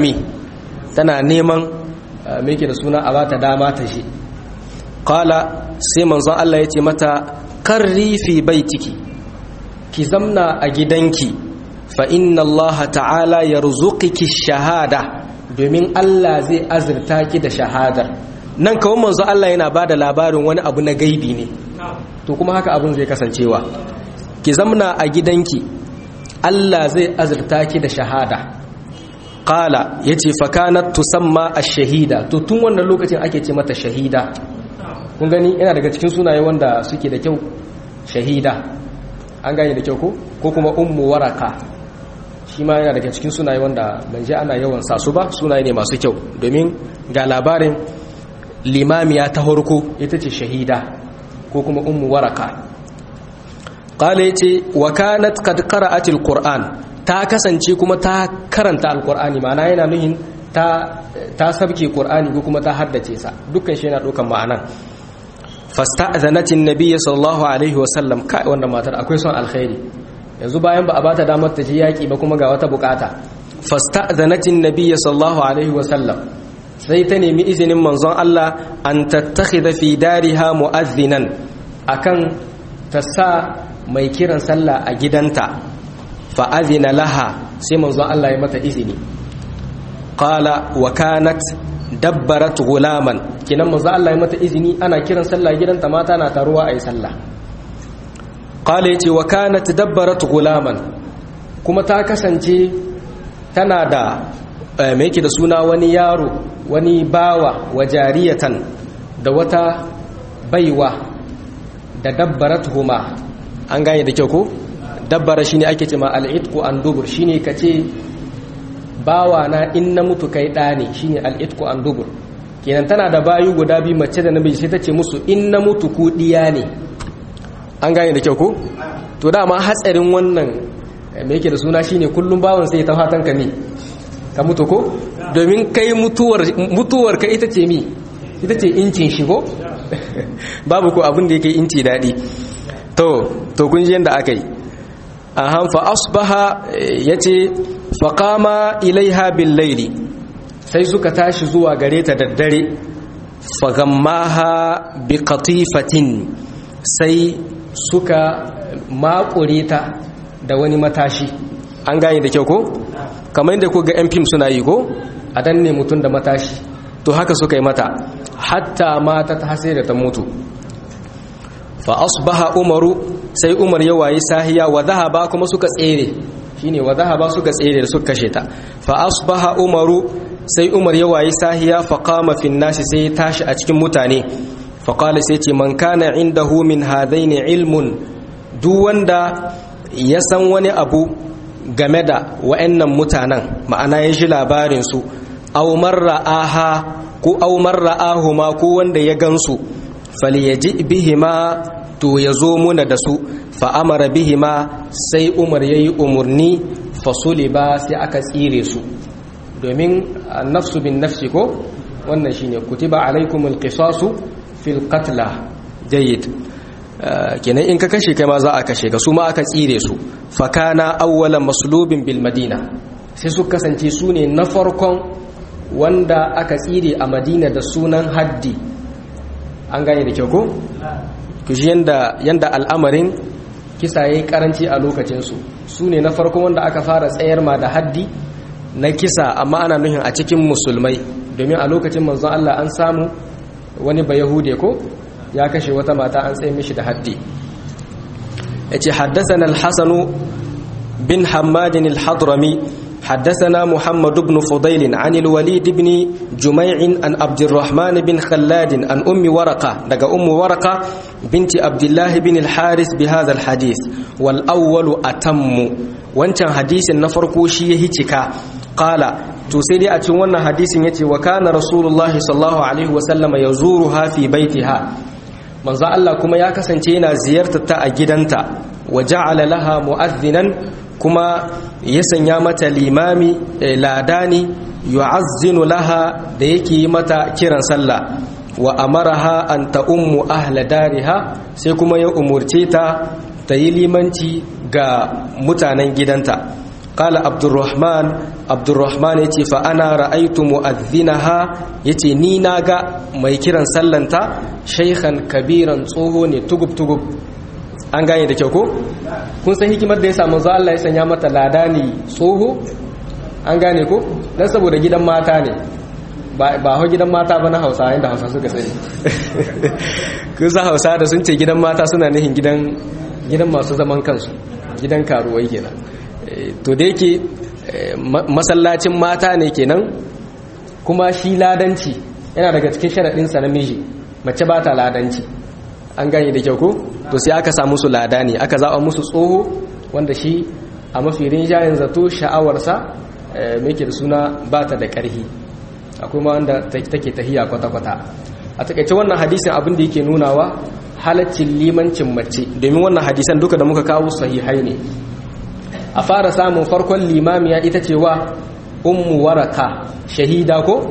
neman me ke da suna a bata dama ta je. Qala sai manzon Allah ya ce mata karri fi baitiki ki zamna a gidanki fa inna Allah ta'ala yarzuqiki shahada domin Allah zai azurta ki da shahadar. Nan kawai manzo Allah yana bada labarin wani abu na gaibi ne, to kuma haka abun zai kasancewa. Ki zamna a gidanki Allah zai azurta ki da shahada. Qala yace fa kanat tusamma ash-shahida, to tun wannan lokacin ake ce mata shahida. Kun gani yana daga cikin sunaye wanda suke da kyau, shahida. An gane da kyau ko kuma ummu waraka, shi ma yana daga cikin sunaye wanda ban je ana yawan sa su ba, sunaye ne masu kyau domin ga labarin limamiya ta harko ita ce shahida ko kuma ummu waraka. Qala yace wa kanat qad qara'atil qur'an, ta kasance kuma ta karanta alqur'ani, ma'ana yana nuhin ta sabke qur'ani ko kuma ta haddace sa, dukkan shi yana dokan ma'anan. Fasta'zanatin nabiyyi sallallahu alaihi wa sallam, kai wannan matar akwai son alkhairi. Yanzu bayan ba a bata damar ta je yaki ba kuma ga wata bukata. Fasta'zanatin nabiyyi sallallahu alaihi wa sallam, sai ta nemi izinin manzon Allah an tattakhidha fi dariha mu'adhdhinan, akan ta sa mai kiran sallah a gidanta. Fa adhina laha, sai manzon Allah ya mata izini. Qala wa kanat dabbarat gulaman, kinan manzon Allah ya mata izini ana kiran sallah gidanta, mata na taruwa ayi sallah. Qala yace wa kanat dabbarat gulaman, kuma ta kasance tana da me yake da suna wani yaro, wani bawa wa jariyatan, da wata baiwa, da dabbaratuhuma. An gane da kyau ko? Dabbara shine ake cewa al-itqu an dubur, shine kace bawa na in na mutu kai da ne, shine al-itqu an dubur. Kenan tana da bayu guda biyu, mace da namiji, sai ta ce musu in na mutu ku diya ne. An gane da kyau ko? To dama hatsarin wannan me yake da suna shine kullum bawan sai ta fatan ka ne ka mutu ko, domin kai mutuwar ka ita ce ita ce incin shi ko babu ko abin da yake inci dadi. To kun ji yanda akai. Ahan fa asbaha yace fa qama ilaiha bil layli, sai suka tashi zuwa gare ta daddare. Fa gammaha bi qatifatin, sai suka makure ta da wani matashi. An gane da kyau ko? Kamar yadda ku ga yan fim suna yi ko, a danne mutum da matashi, to haka suka yi mata hatta mata ta sai da ta mutu. Fa asbaha umaru, sai umar ya wayi sahiya, wa dhahaba kuma suka tsere, shine wa dhahaba suka tsere da suka kashe ta. Fa asbaha umaru, sai umar ya wayi sahiya, fa qama fi nasi, sai ya tashi a cikin mutane. Fa qala, sai ce man kana indahu min hadaini ilmun, duk wanda ya san wani abu game da wa'annan mutanen, ma'ana ya ji labarinsu, au marra'aha ko au marra'ahuma, ko wanda ya gansu, falyaji bihima, to ya zo muna da su. Fa amara bihima, sai umar yayi umurni, fasuliba, sai aka tsire su. Domin nafsu bin nafsi ko, wannan shine kutiba alaikumul qisasu fil qatla. Jayyid. Kenan in ka kashe kai ma za a kashe ka, su ma aka tsire su. Fakana awwalan maslubin bil madina, sai su kasance su ne na farkon wanda aka tsire a Madina da sunan haddi. An gane da kyau ko? Kuji yanda al'amarin kisa yayi karanci a lokacinsu, su ne na farkon wanda aka fara tsayar ma da haddi na kisa, amma ana nuhin a cikin musulmai, domin a lokacin manzon Allah an samu wani bayahude ko ya kashe wata mata, an tsaye mishi da haddi. yace haddathana al-Hasan bin Hammad al-Hadrami حدثنا محمد بن فضيل عن الوليد بن جميع عن عبد الرحمن بن خلاد عن أم ورقة دقى أم ورقة بنت عبد الله بن الحارث بهذا الحديث والأول أتم وانشان حديث النفرقو شيه تكا قال تسيدي أتوانا حديث يتي وكان رسول الله صلى الله عليه وسلم يزورها في بيتها manzo Allah kuma ya kasance yana ziyartar ta a gidanta, wa ja'ala laha mu'adhdhinan, kuma ya sanya mata limami ladani yu'azzinu laha, da yake yi mata kiran sallah, wa amaraha an ta'ummu ahla dariha, sai kuma ya umurce ta ta yi limanci ga mutanen gidanta. Qala Abdurrahman yace fa ana ra'aytu mu'adhdhinaha, yace ni naga mai kiran sallanta shaykhan kabiran, tsoho ne tugub. An gane da kyau ko? Kun san hikimar da yasa manzo Allah ya sanya mata ladani tsoho? An gane ko? Dan saboda gidan mata ne, ba ho gidan mata ba na Hausa, inda Hausa suka sani. Kun san Hausa da sun ce gidan mata suna nihin gidan masu zaman kansu, gidan karuwai kenan. To da yake masallacin mata ne kenan, kuma shi ladanci yana daga cikin sharaɗinsa na miji, mace ba ta ladanci. An gane da kyau ko? To sai aka sa musu ladani, aka zaɓa musu tsoho wanda shi a mafi rinjayen zato sha'awarsa mai ke da suna ba ta da ƙarhi, akwai ma wanda take tahiya kwata-kwata. A takaice wannan hadisin abin da yake nunawa halaccin limancin mace, domin wannan hadisan duka da muka kawo sahihai ne. A fara samun farkon limamiya ita ce wa ummu waraka shahida ko?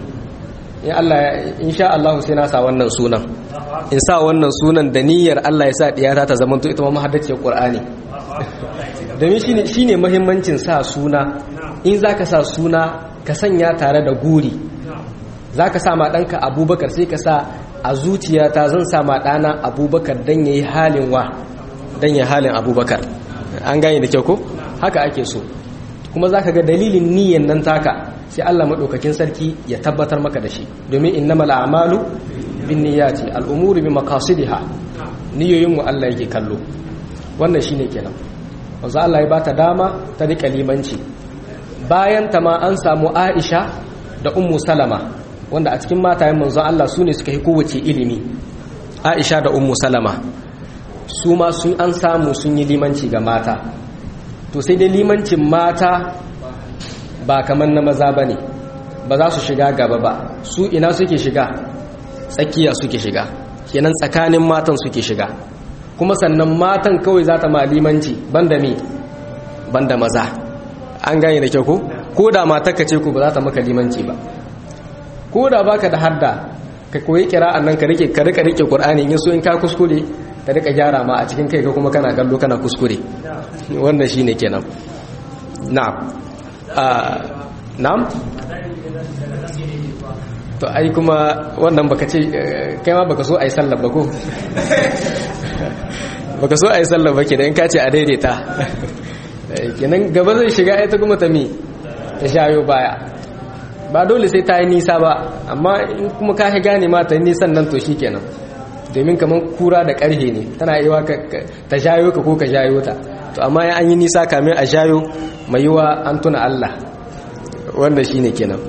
Insha Allah sai na sa wannan sunan, in sa wannan sunan da niyyar Allah ya sa diyata ta zamanto ita ma mahaddaciyar Qur'ani. Domin shine muhimmancin sa suna. In zaka sa suna ka sanya tare da guri. Zaka sa ma danka Abubakar, sai ka sa a zuciyata zan sa ma dana Abubakar dan yayi halin halin Abubakar. An gane da kyau ko? Haka ake so. Kuma za ka ga dalilin niyyar nan taka, sai Allah maɗaukakin sarki ya tabbatar maka da shi, domin innamal a'malu bin niyyati, al'umuru bi maqasidiha, niyoyinmu Allah yake kallo. Wannan shine kenan. Wanzu Allah ya bata dama ta rika limanci. Bayan ta ma an samu Aisha da Ummu Salama, wanda a cikin matayen manzon Allah su ne suka yi kowace ilimi. Aisha da Ummu Salama su ma an samu sun yi limanci ga mata. To sai dai limancin mata ba kamar na maza ba ne, ba za su shiga gaba ba, su ina suke shiga? Tsakiya suke shiga, kenan tsakanin matan suke shiga. Kuma sannan matan kawai za ta ma limanci, banda maza. An gane da kyau ko? Ko da matarka ce ku ba za ta maka limanci ba. Ko da baka da hadda, ka koyi kira'an nan ka rika rike Qur'ani, in so in ka kuskure ka rika gyara ma a cikin kai, ka kuma kana kallo kana kuskure. Wannan shine kenan. Na'am. Na'am. To ai kuma wannan baka ce kai ma baka so ai sallar ba ko? Baka so ai sallar ba kenan, in ka ce a daidaita. Kenan gaba zai shiga ita kuma ta shayo baya. Ba dole sai ta yi nisa ba, amma in kuma ka gane ma ta yi nisan nan to shi kenan. Domin kamar kura da ƙarhe ne, tana yiwa ta shayo ka ko ka shayo ta. To amma ya an yi nisa kamin a shayo, mai yiwa an tuna Allah. Wanda shi ne kenan.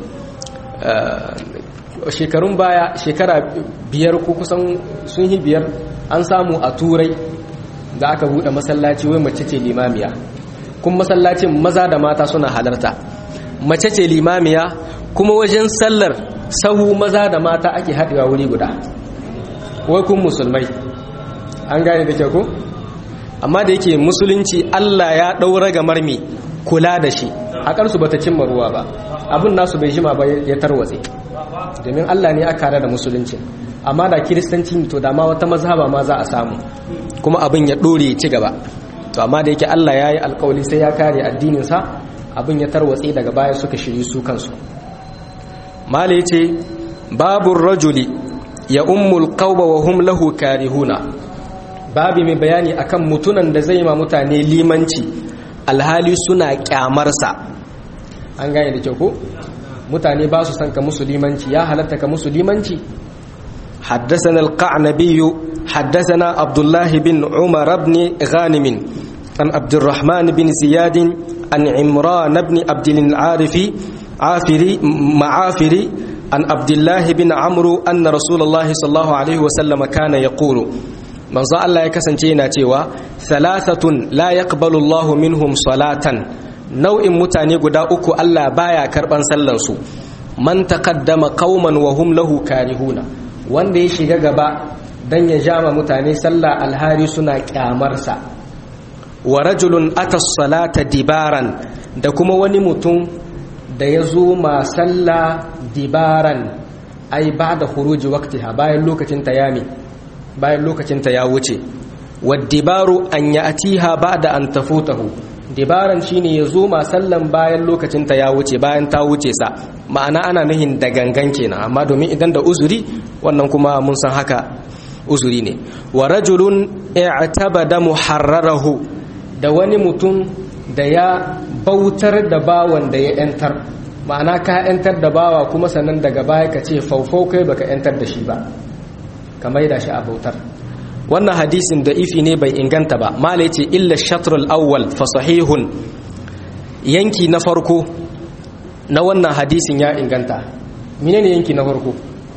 Shekarun baya, shekara 5 ko kusan sun yi 5, an samu a Turai da aka buɗe masallaci wai mace ce limamiya. Kuma masallacin maza da mata suna halarta. Mace ce limamiya, kuma wajen sallar sahu maza da mata ake haɗewa wuri guda. Wai kun musulmai. An gane da kyau ko? Amma da yake musulunci Allah ya ɗaura gamar mai kula da shi, a ƙarsu ba ta cimma ruwa ba, abin nasu bai jima ba ya tarwatse, domin Allah ne aka da musulunci. Amma da kiristanci to da ma wata mazhaba ma za a samu, kuma abin ya ɗore ya ci gaba. To amma da yake Allah ya yi alƙawali sai ya kare addininsa, abin ya tarwatse daga baya suka shiri su kansu. mala yace babu rajuli ya ummul qawba wa hum lahu karihuna, babu mai bayani akan mutunan da zai ma mutane limanci alhali suna kyamarsa. an gane da kyau ko mutane ba su san ka musu limanci, ya halatta ka musu limanci. حدثنا القعنبي حدثنا عبد الله بن عمر بن غانم عن عبد الرحمن بن زياد عن عمران بن عبد العارف معافري عن عبد الله بن عمرو أن رسول الله صلى الله عليه وسلم كان يقول من ظل الله يكسنجينا تيوا ثلاثة لا يقبل الله منهم صلاة نوع متاني قدا أكو ألا بايا كربان سلنسو من تقدم قوما وهم له كارهون wanda ya shiga gaba dan ya jama mutane sallah alhari suna kyamarsa. wa rajulun atas salata dibaran, da kuma wani mutum da ya zo ma sallah dibaran ai ba da khuruji waqtiha bayan lokacin ta yami bayan lokacin ta ya wuce. wadibaru an ya'tiha ba'da an tafutahu, dibaran shine ya zo ma sallan bayan lokacin ta ya wuce, bayan ta wuce sa, ma'ana ana nuhin da gangan kenan, amma domin idan da uzuri wannan kuma mun san haka uzuri ne. wa rajulun i'tabada muharrarahu, da wani mutum da ya bautar da bawan da ya yantar, ma'ana ka yantar da bawa kuma sannan daga baya ka ce faufau kai baka yantar da shi ba, ka maida shi a bautar. wannan hadisin da ifi ne bai inganta ba. mala yace illa shatrul awwal fa sahihun, yanki na farko na wannan hadisin ya inganta. menene yanki na farko?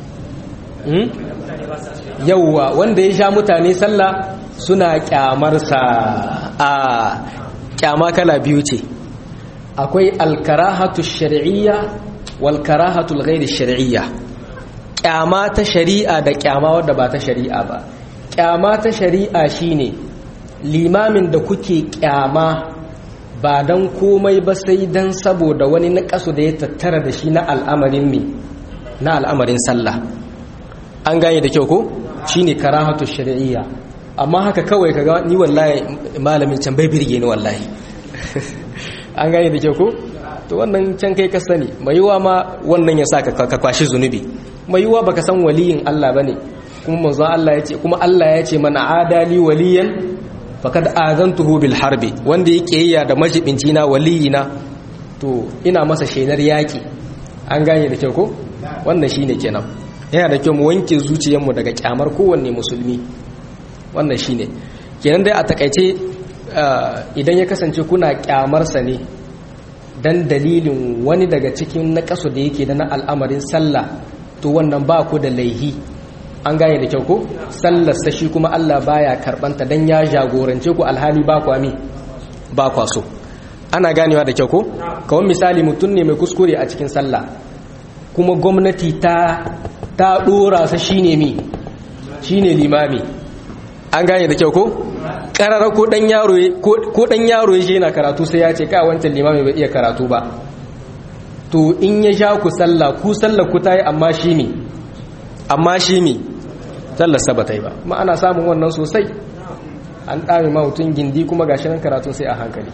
yawwa wanda ya sha mutane sallah suna kyamarsa. a kyama kala biyu ce, akwai alkarahatu shar'iyya wal karahatu ghairi shar'iyya. kyama ta shari'a da kyama wadda ba ta shari'a ba. kyama ta shari'a shine limamin da kuke kyama ba dan komai ba sai dan saboda wani nakasu da ya tattara da shi na al'amarin sallah. an gane da kyau ko shine karahatu shar'iyya. amma haka kawai kaga ni wallahi malamin can bai birge ni wallahi an gane da kyau ko to wannan can kai ka sani, mai yiwa ma wannan ya saka ka kwashi zunubi, mai yiwa baka san waliyin Allah bane, kuma manzo Allah yace, kuma Allah yace mana adali waliyan faqad azantuhu bil harbi, wanda yake yayya da majibinci na waliyina to ina masa shedar yaki. an gane da kyau ko wannan shine kenan. yana da kyau mu wanke zuciyarmu daga kyamar kowanne musulmi, wannan shine kenan. dai a takaice idan ya kasance kuna kyamarsa ne dan dalilin wani daga cikin nakasu da yake da na al'amarin sallah, to wannan ba ku da laihi. an gane da kyau ko sallarsa shi kuma Allah baya karbanta dan ya jagorance ku alhali ba ku ba kwa so. ana ganewa da kyau ko kawai misali mutum ne mai kuskure a cikin sallah, kuma gwamnati ta dora sa shine limami. an gane da kyau ko karara ko dan yaro yake yana karatu sai ya ce ka wancan limami bai iya karatu ba, to in ya sha ku sallah ku tayi amma shi ne sallar sa bata yi ba. kuma ana samun wannan sosai, an dame ma mutum gindi kuma gashi nan karatu sai a hankali.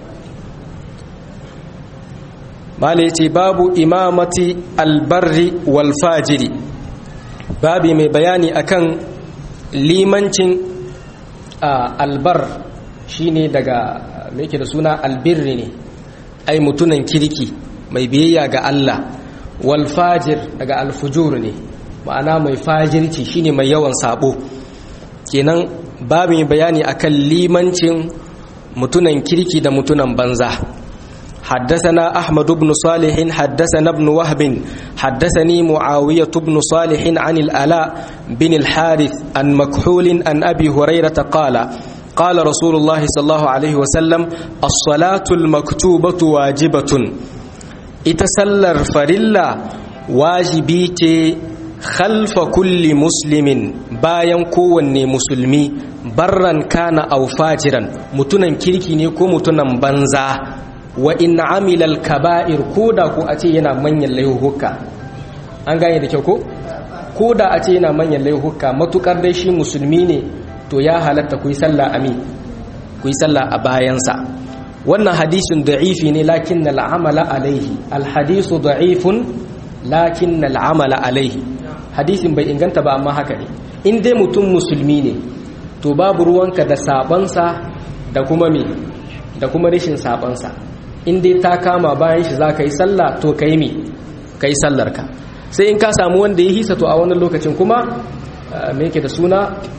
mala yace babu imamati albarri wal fajiri, babi mai bayani akan limancin albar shine daga me yake da suna albirri ne, ai mutunan kirki mai biyayya ga Allah. wal fajir daga alfujur ne, ma'ana mai fajirci shine mai yawan sabo. kenan babu mai bayani akan limancin mutunan kirki da mutunan banza. حدثنا أحمد بن صالح حدثنا ابن وهب حدثني معاوية بن صالح عن الألاء بن الحارث عن مكحول عن أبي هريرة قال قال رسول الله صلى الله عليه وسلم الصلاة المكتوبة واجبة. إتسلر فرلا واجبيت خلف كل مسلم باين كوني مسلمي برا كان أو فاجرا، متنا كيركي نيكو متنا بنزا. wa in amila al-kaba'ir, koda ko a ce yana manyan laihuka. an gane da kyau ko koda a ce yana manyan laihuka, matukar dai shi musulmi ne to ya halatta ku yi sallah a bayansa. wannan hadisin da'ifi ne lakin al'amala alaihi alhadisu da'ifun lakin al'amala alaihi hadisin bai inganta ba amma haka ne in dai mutum musulmi ne to babu ruwanka da sabansa da kuma me da kuma rashin sabansa in dai ta kama bayan shi zaka yi sallah to kai me kai sallarka sai in ka samu wanda ya hisa to a wannan lokacin kuma me yake da suna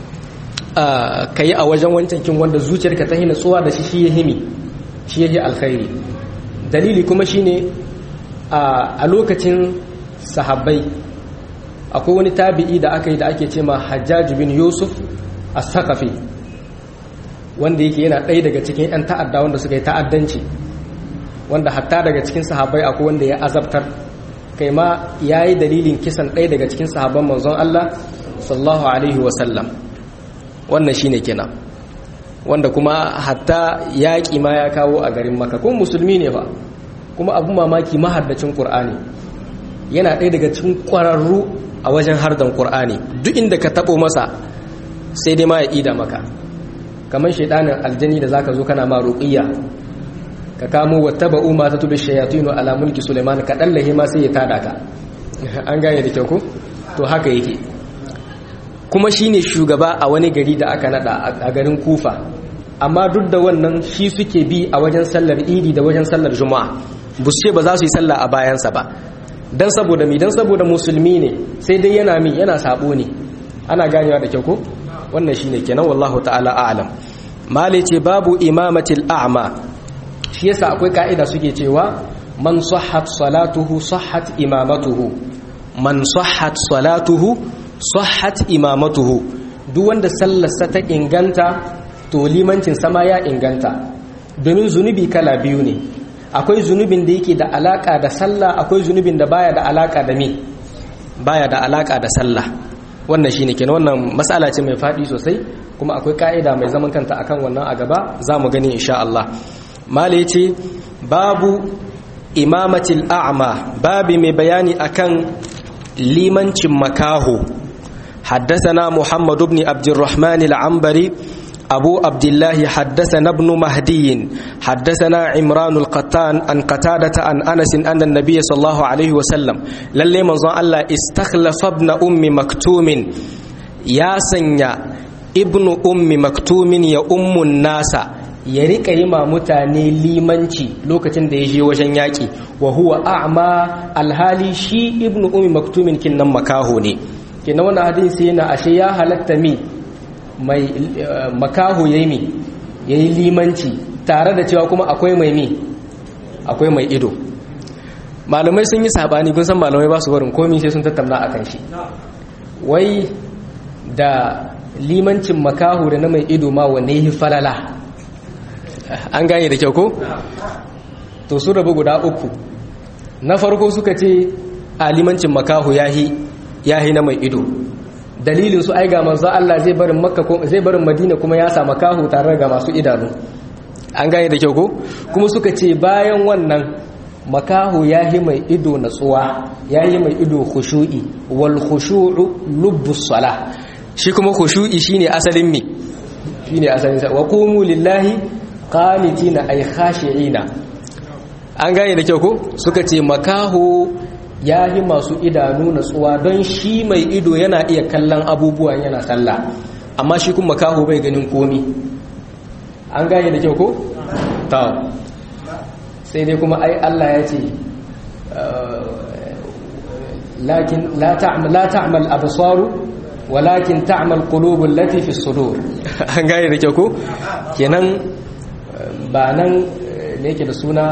kai a wajen wancan kin wanda zuciyarka ta hina tsuwa da shi ya himi shi yake alkhairi dalili kuma shine a lokacin sahabbai akwai wani tabi'i da aka yi da ake cema Hajjaj bin Yusuf as-Saqafi wanda yake yana ɗaya daga cikin 'yan ta'adda wanda suka yi ta'addanci wanda hatta daga cikin sahabbai akwai wanda ya azabtar kai ma yayi dalilin kisan ɗaya daga cikin sahabban manzon Allah sallallahu alaihi wasallam wannan shine kenan wanda kuma hatta yaƙi ma ya kawo a garin Makka kuma musulmi ne fa kuma abu mamaki mahaddacin Qur'ani yana ɗaya daga cikin ƙwararru a wajen hardan Qur'ani duk inda ka tabo masa sai dai ma ya ida maka kamar shedanin aljani da zaka zo kana ma ruqiyya ka kamo wattaba'u ma tatubi shayatinu ala mulki Sulaiman ka dallahi ma sai ya tada ka an gane da kyau ko to haka yake kuma shine shugaba a wani gari da aka nada a garin Kufa amma duk da wannan shi suke bi a wajen sallar Idi da wajen sallar Juma'a bushe ba za su yi sallah a bayansa ba dan saboda mi dan saboda musulmi ne sai dai yana sabo ne ana ganewa da kyau ko wannan shine kenan wallahu ta'ala a'lam mali ce babu imamatil a'ma shi yasa akwai kaida suke cewa man sahhat salatuhu sahhat imamatuhu man sahhat salatuhu sahhat imamatuhu duk wanda sallarsa ta inganta to limancin sama ya inganta domin zunubi kala biyu ne akwai zunubin da yake da alaka da sallah akwai zunubin da baya da alaka da me baya da alaka da sallah wannan shine kenan wannan mas'ala ce mai fadi sosai kuma akwai kaida mai zaman kanta akan wannan a gaba zamu gani insha Allah mala yace babu imamatil a'ma babi mai bayani akan limancin makaho حدثنا محمد بن عبد الرحمن العنبري أبو عبد الله حدثنا ابن مهدي حدثنا عمران القطان عن قتادة عن أنس أن النبي صلى الله عليه وسلم للي منظر الله استخلف ابن مكتوم يا سنيا ابن مكتوم يا الناس ya rika yi ma mutane limanci lokacin da ya je wajen yaƙi wa huwa a'ma alhali shi ibnu ummi maktumin kinnan makaho ne kenan wannan hadisi yana ashe ya halatta mai makaho yayi limanci tare da cewa kuma akwai mai ido malamai sun yi sabani kun san malamai ba su barin komai sai sun tattauna akan shi wai da limancin makaho da na mai ido ma wanne yi falala an gane da kyau ko to su rabu guda uku na farko suka ce alimancin makahu yahi na mai ido dalilin su ai ga manzo Allah zai barin makka ko zai barin madina kuma ya sa makahu tare ga masu idanu an gane da kyau ko kuma suka ce bayan wannan makahu yahi mai ido natsuwa yahi mai ido khushu'i wal khushu'u lubbus salah shi kuma khushu'i shine asalin me shine asalin sa wa qumu lillahi qanitina ay khashi'ina an gane da kyau ko suka ce makaho yahi masu idanu natsuwa don shi mai ido yana iya kallon abubuwan yana sallah amma shi kuma makaho bai ganin komi an gane da kyau ko ta sai dai kuma ai Allah ya ce lakin la ta'mal absaru walakin ta'mal qulubul lati fi sudur an gane da kyau ko kenan ba nan ne yake da suna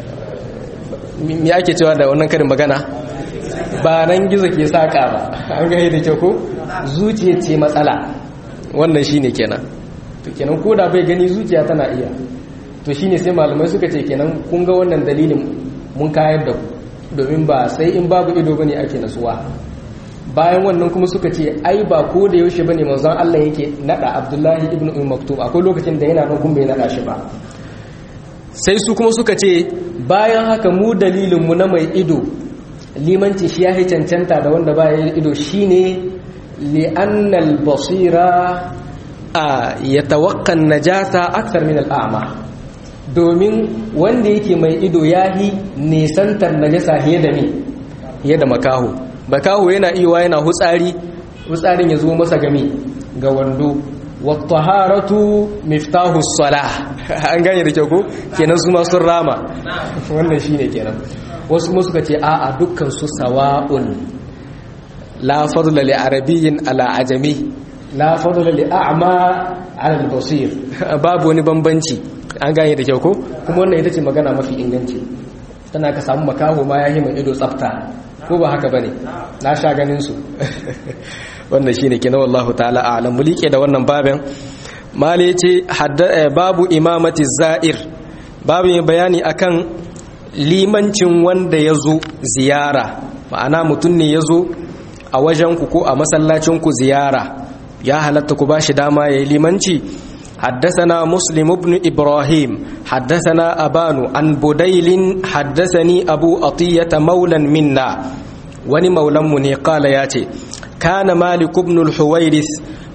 me ake cewa da wannan karin magana ba nan gizo ke saka ba an gane da kyau ko zuciya ce matsala wannan shine kenan to kenan koda bai gani zuciya tana iya to shine sai malamai suka ce kenan kun ga wannan dalilin mun kayar da ku domin ba sai in babu ido bane ake nasuwa bayan wannan kuma suka ce ai ba ko da yaushe bane manzon Allah yake nada Abdullahi ibn Maktum akwai lokacin da yana nan kun bai nada shi ba sai su kuma suka ce bayan haka mu dalilin mu na mai ido limanci shi ya cancanta da wanda ba ya ido shine li annal basira yatawaqqa an-najasa akthar min al-a'ma domin wanda yake mai ido yahi nesantar najasa fiye da makaho. Makaho yana iya yana hutsarin ya zo masa ga wando. Wat-taharatu miftahu salah. An gane da kyau ko kenan su ma sun rama. Wannan shine kenan. Wasu mu suka ce a'a dukkan su sawa'un. La fadla li arabiyyin ala ajami, la fadla li a'ma ala al-basir. Babu wani bambanci. An gane da kyau ko kuma wannan ita ce magana mafi inganci. Tana ka samu makaho ma yayi mai ido tsafta. Ko ba haka bane? Na sha ganin su. Wannan shine kenan wallahu ta'ala a'lam. Mulike da wannan babin mali yace babu imamati za'ir, babu bayani akan limancin wanda yazo ziyara, ma'ana mutun ne yazo a wajen ku ko a masallacin ku ziyara, ya halatta ku bashi dama yayi limanci. حدثنا مسلم بن إبراهيم حدثنا أبان عن بديل حدثني أبو أطية مولا منا وني مولا مني قال ياتي كان مالك بن الحويرث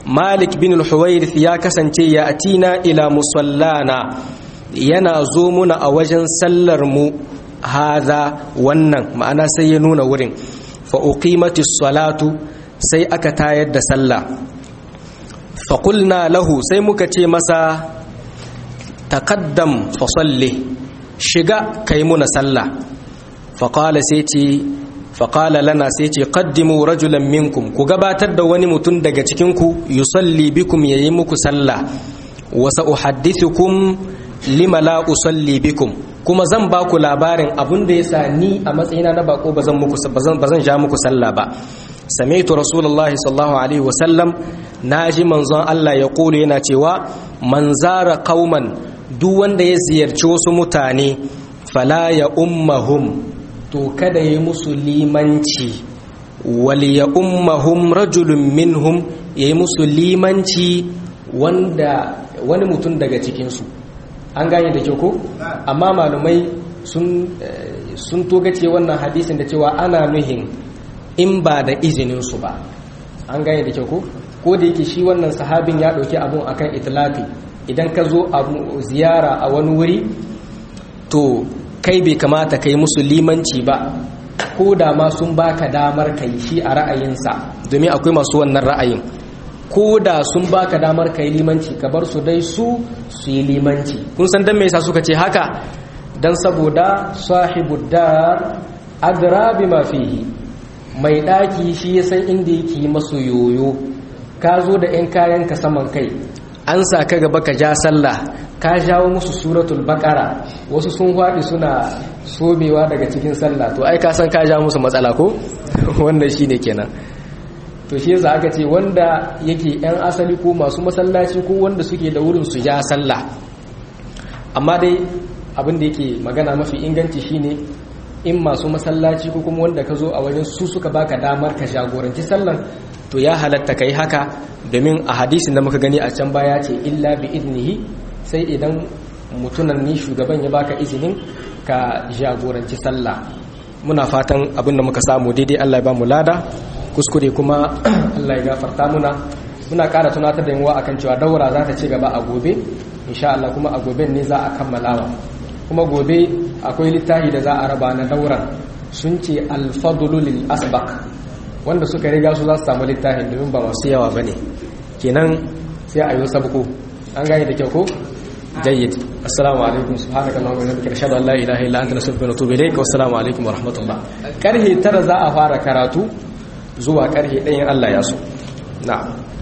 يا كسنتي يأتينا إلى مصلانا ينازومنا أوجن سلرمو هذا ونن معنا سينون ورن فأقيمت الصلاة سي أكتايد سلا فقلنا له سي مكتي مسا تقدم فصلي شقا كيمون سلا فقال لنا سيتي قدموا رجلا منكم كغباتر da wani mutun daga cikin ku yusalli bikum yayi muku sallah wa sa'uhaddithukum lima la usalli bikum, kuma zan ba ku labarin abinda yasa ni a matsayina na bako bazan ja muku sallah ba. Sami'tu rasulullahi sallallahu alaihi wasallam, naji manzon Allah ya kula yana cewa man zara qauman, duk wanda ya ziyarci wasu mutane, fala ya ummahum, to kada yi musu limanci, wal ya ummahum rajulun minhum, yayi musu limanci wanda wani mutum daga cikin su. An gane da kyau ko? Amma malumai sun togace wannan hadisin da cewa ana nuhin in ba da izinin su ba. An gane da kyau ko? Ko da yake shi wannan sahabin ya dauki abun akan itlaqi, idan ka zo ziyara a wani wuri to kai bai kamata kai musu limanci ba, ko da ma sun baka damar kai, shi a ra'ayinsa, domin akwai masu wannan ra'ayin. Ko da sun baka damar kai limanci, ka bar su dai su yi limanci. Kun san dan me yasa suka ce haka? Dan saboda sahibud dar adra bima fihi, mai daki shi ya san inda yake masu yoyo. Ka zo da 'yan kayan ka saman kai, an sa ka gaba ka ja sallah, ka jawo musu suratul baqara, wasu sun faɗi suna sobewa daga cikin sallah, to ai ka san ka ja musu matsala ko? Wannan shine kenan. To shi yasa aka ce wanda yake 'yan asali ko masu masallaci ko wanda suke da wurin su ja sallah. Amma dai abin da yake magana mafi inganci shine in masu masallaci ko kuma wanda ka zo a wajen su suka baka damar ka jagoranci sallan, to ya halatta kai haka, domin a hadisin da muka gani a can baya ce illa bi iznihi, sai idan mutunan ni shugaban ya baka izinin ka jagoranci sallah. Muna fatan abin da muka samu daidai Allah ya ba mu lada, kuskure kuma Allah ya gafarta muna. Muna ƙara tunatar da yawa akan cewa daura za ta ci gaba a gobe insha Allah, kuma a goben ne za a kammalawa. Kuma gobe akwai littafi da za a raba na dauran, sun ce al-fadlu lil asbaq, wanda suka riga su za su samu littafin domin ba masu yawa bane, kenan sai a yi sabko. An gane da kyau ko? Jayyid. Assalamu alaikum, subhanaka allahumma wa bihamdika, ashhadu an la ilaha illa anta, astaghfiruka wa atubu ilaik. Wa assalamu alaikum wa rahmatullah. Karhe 9 za a fara karatu zuwa karhe 1 Allah ya so. Na'am.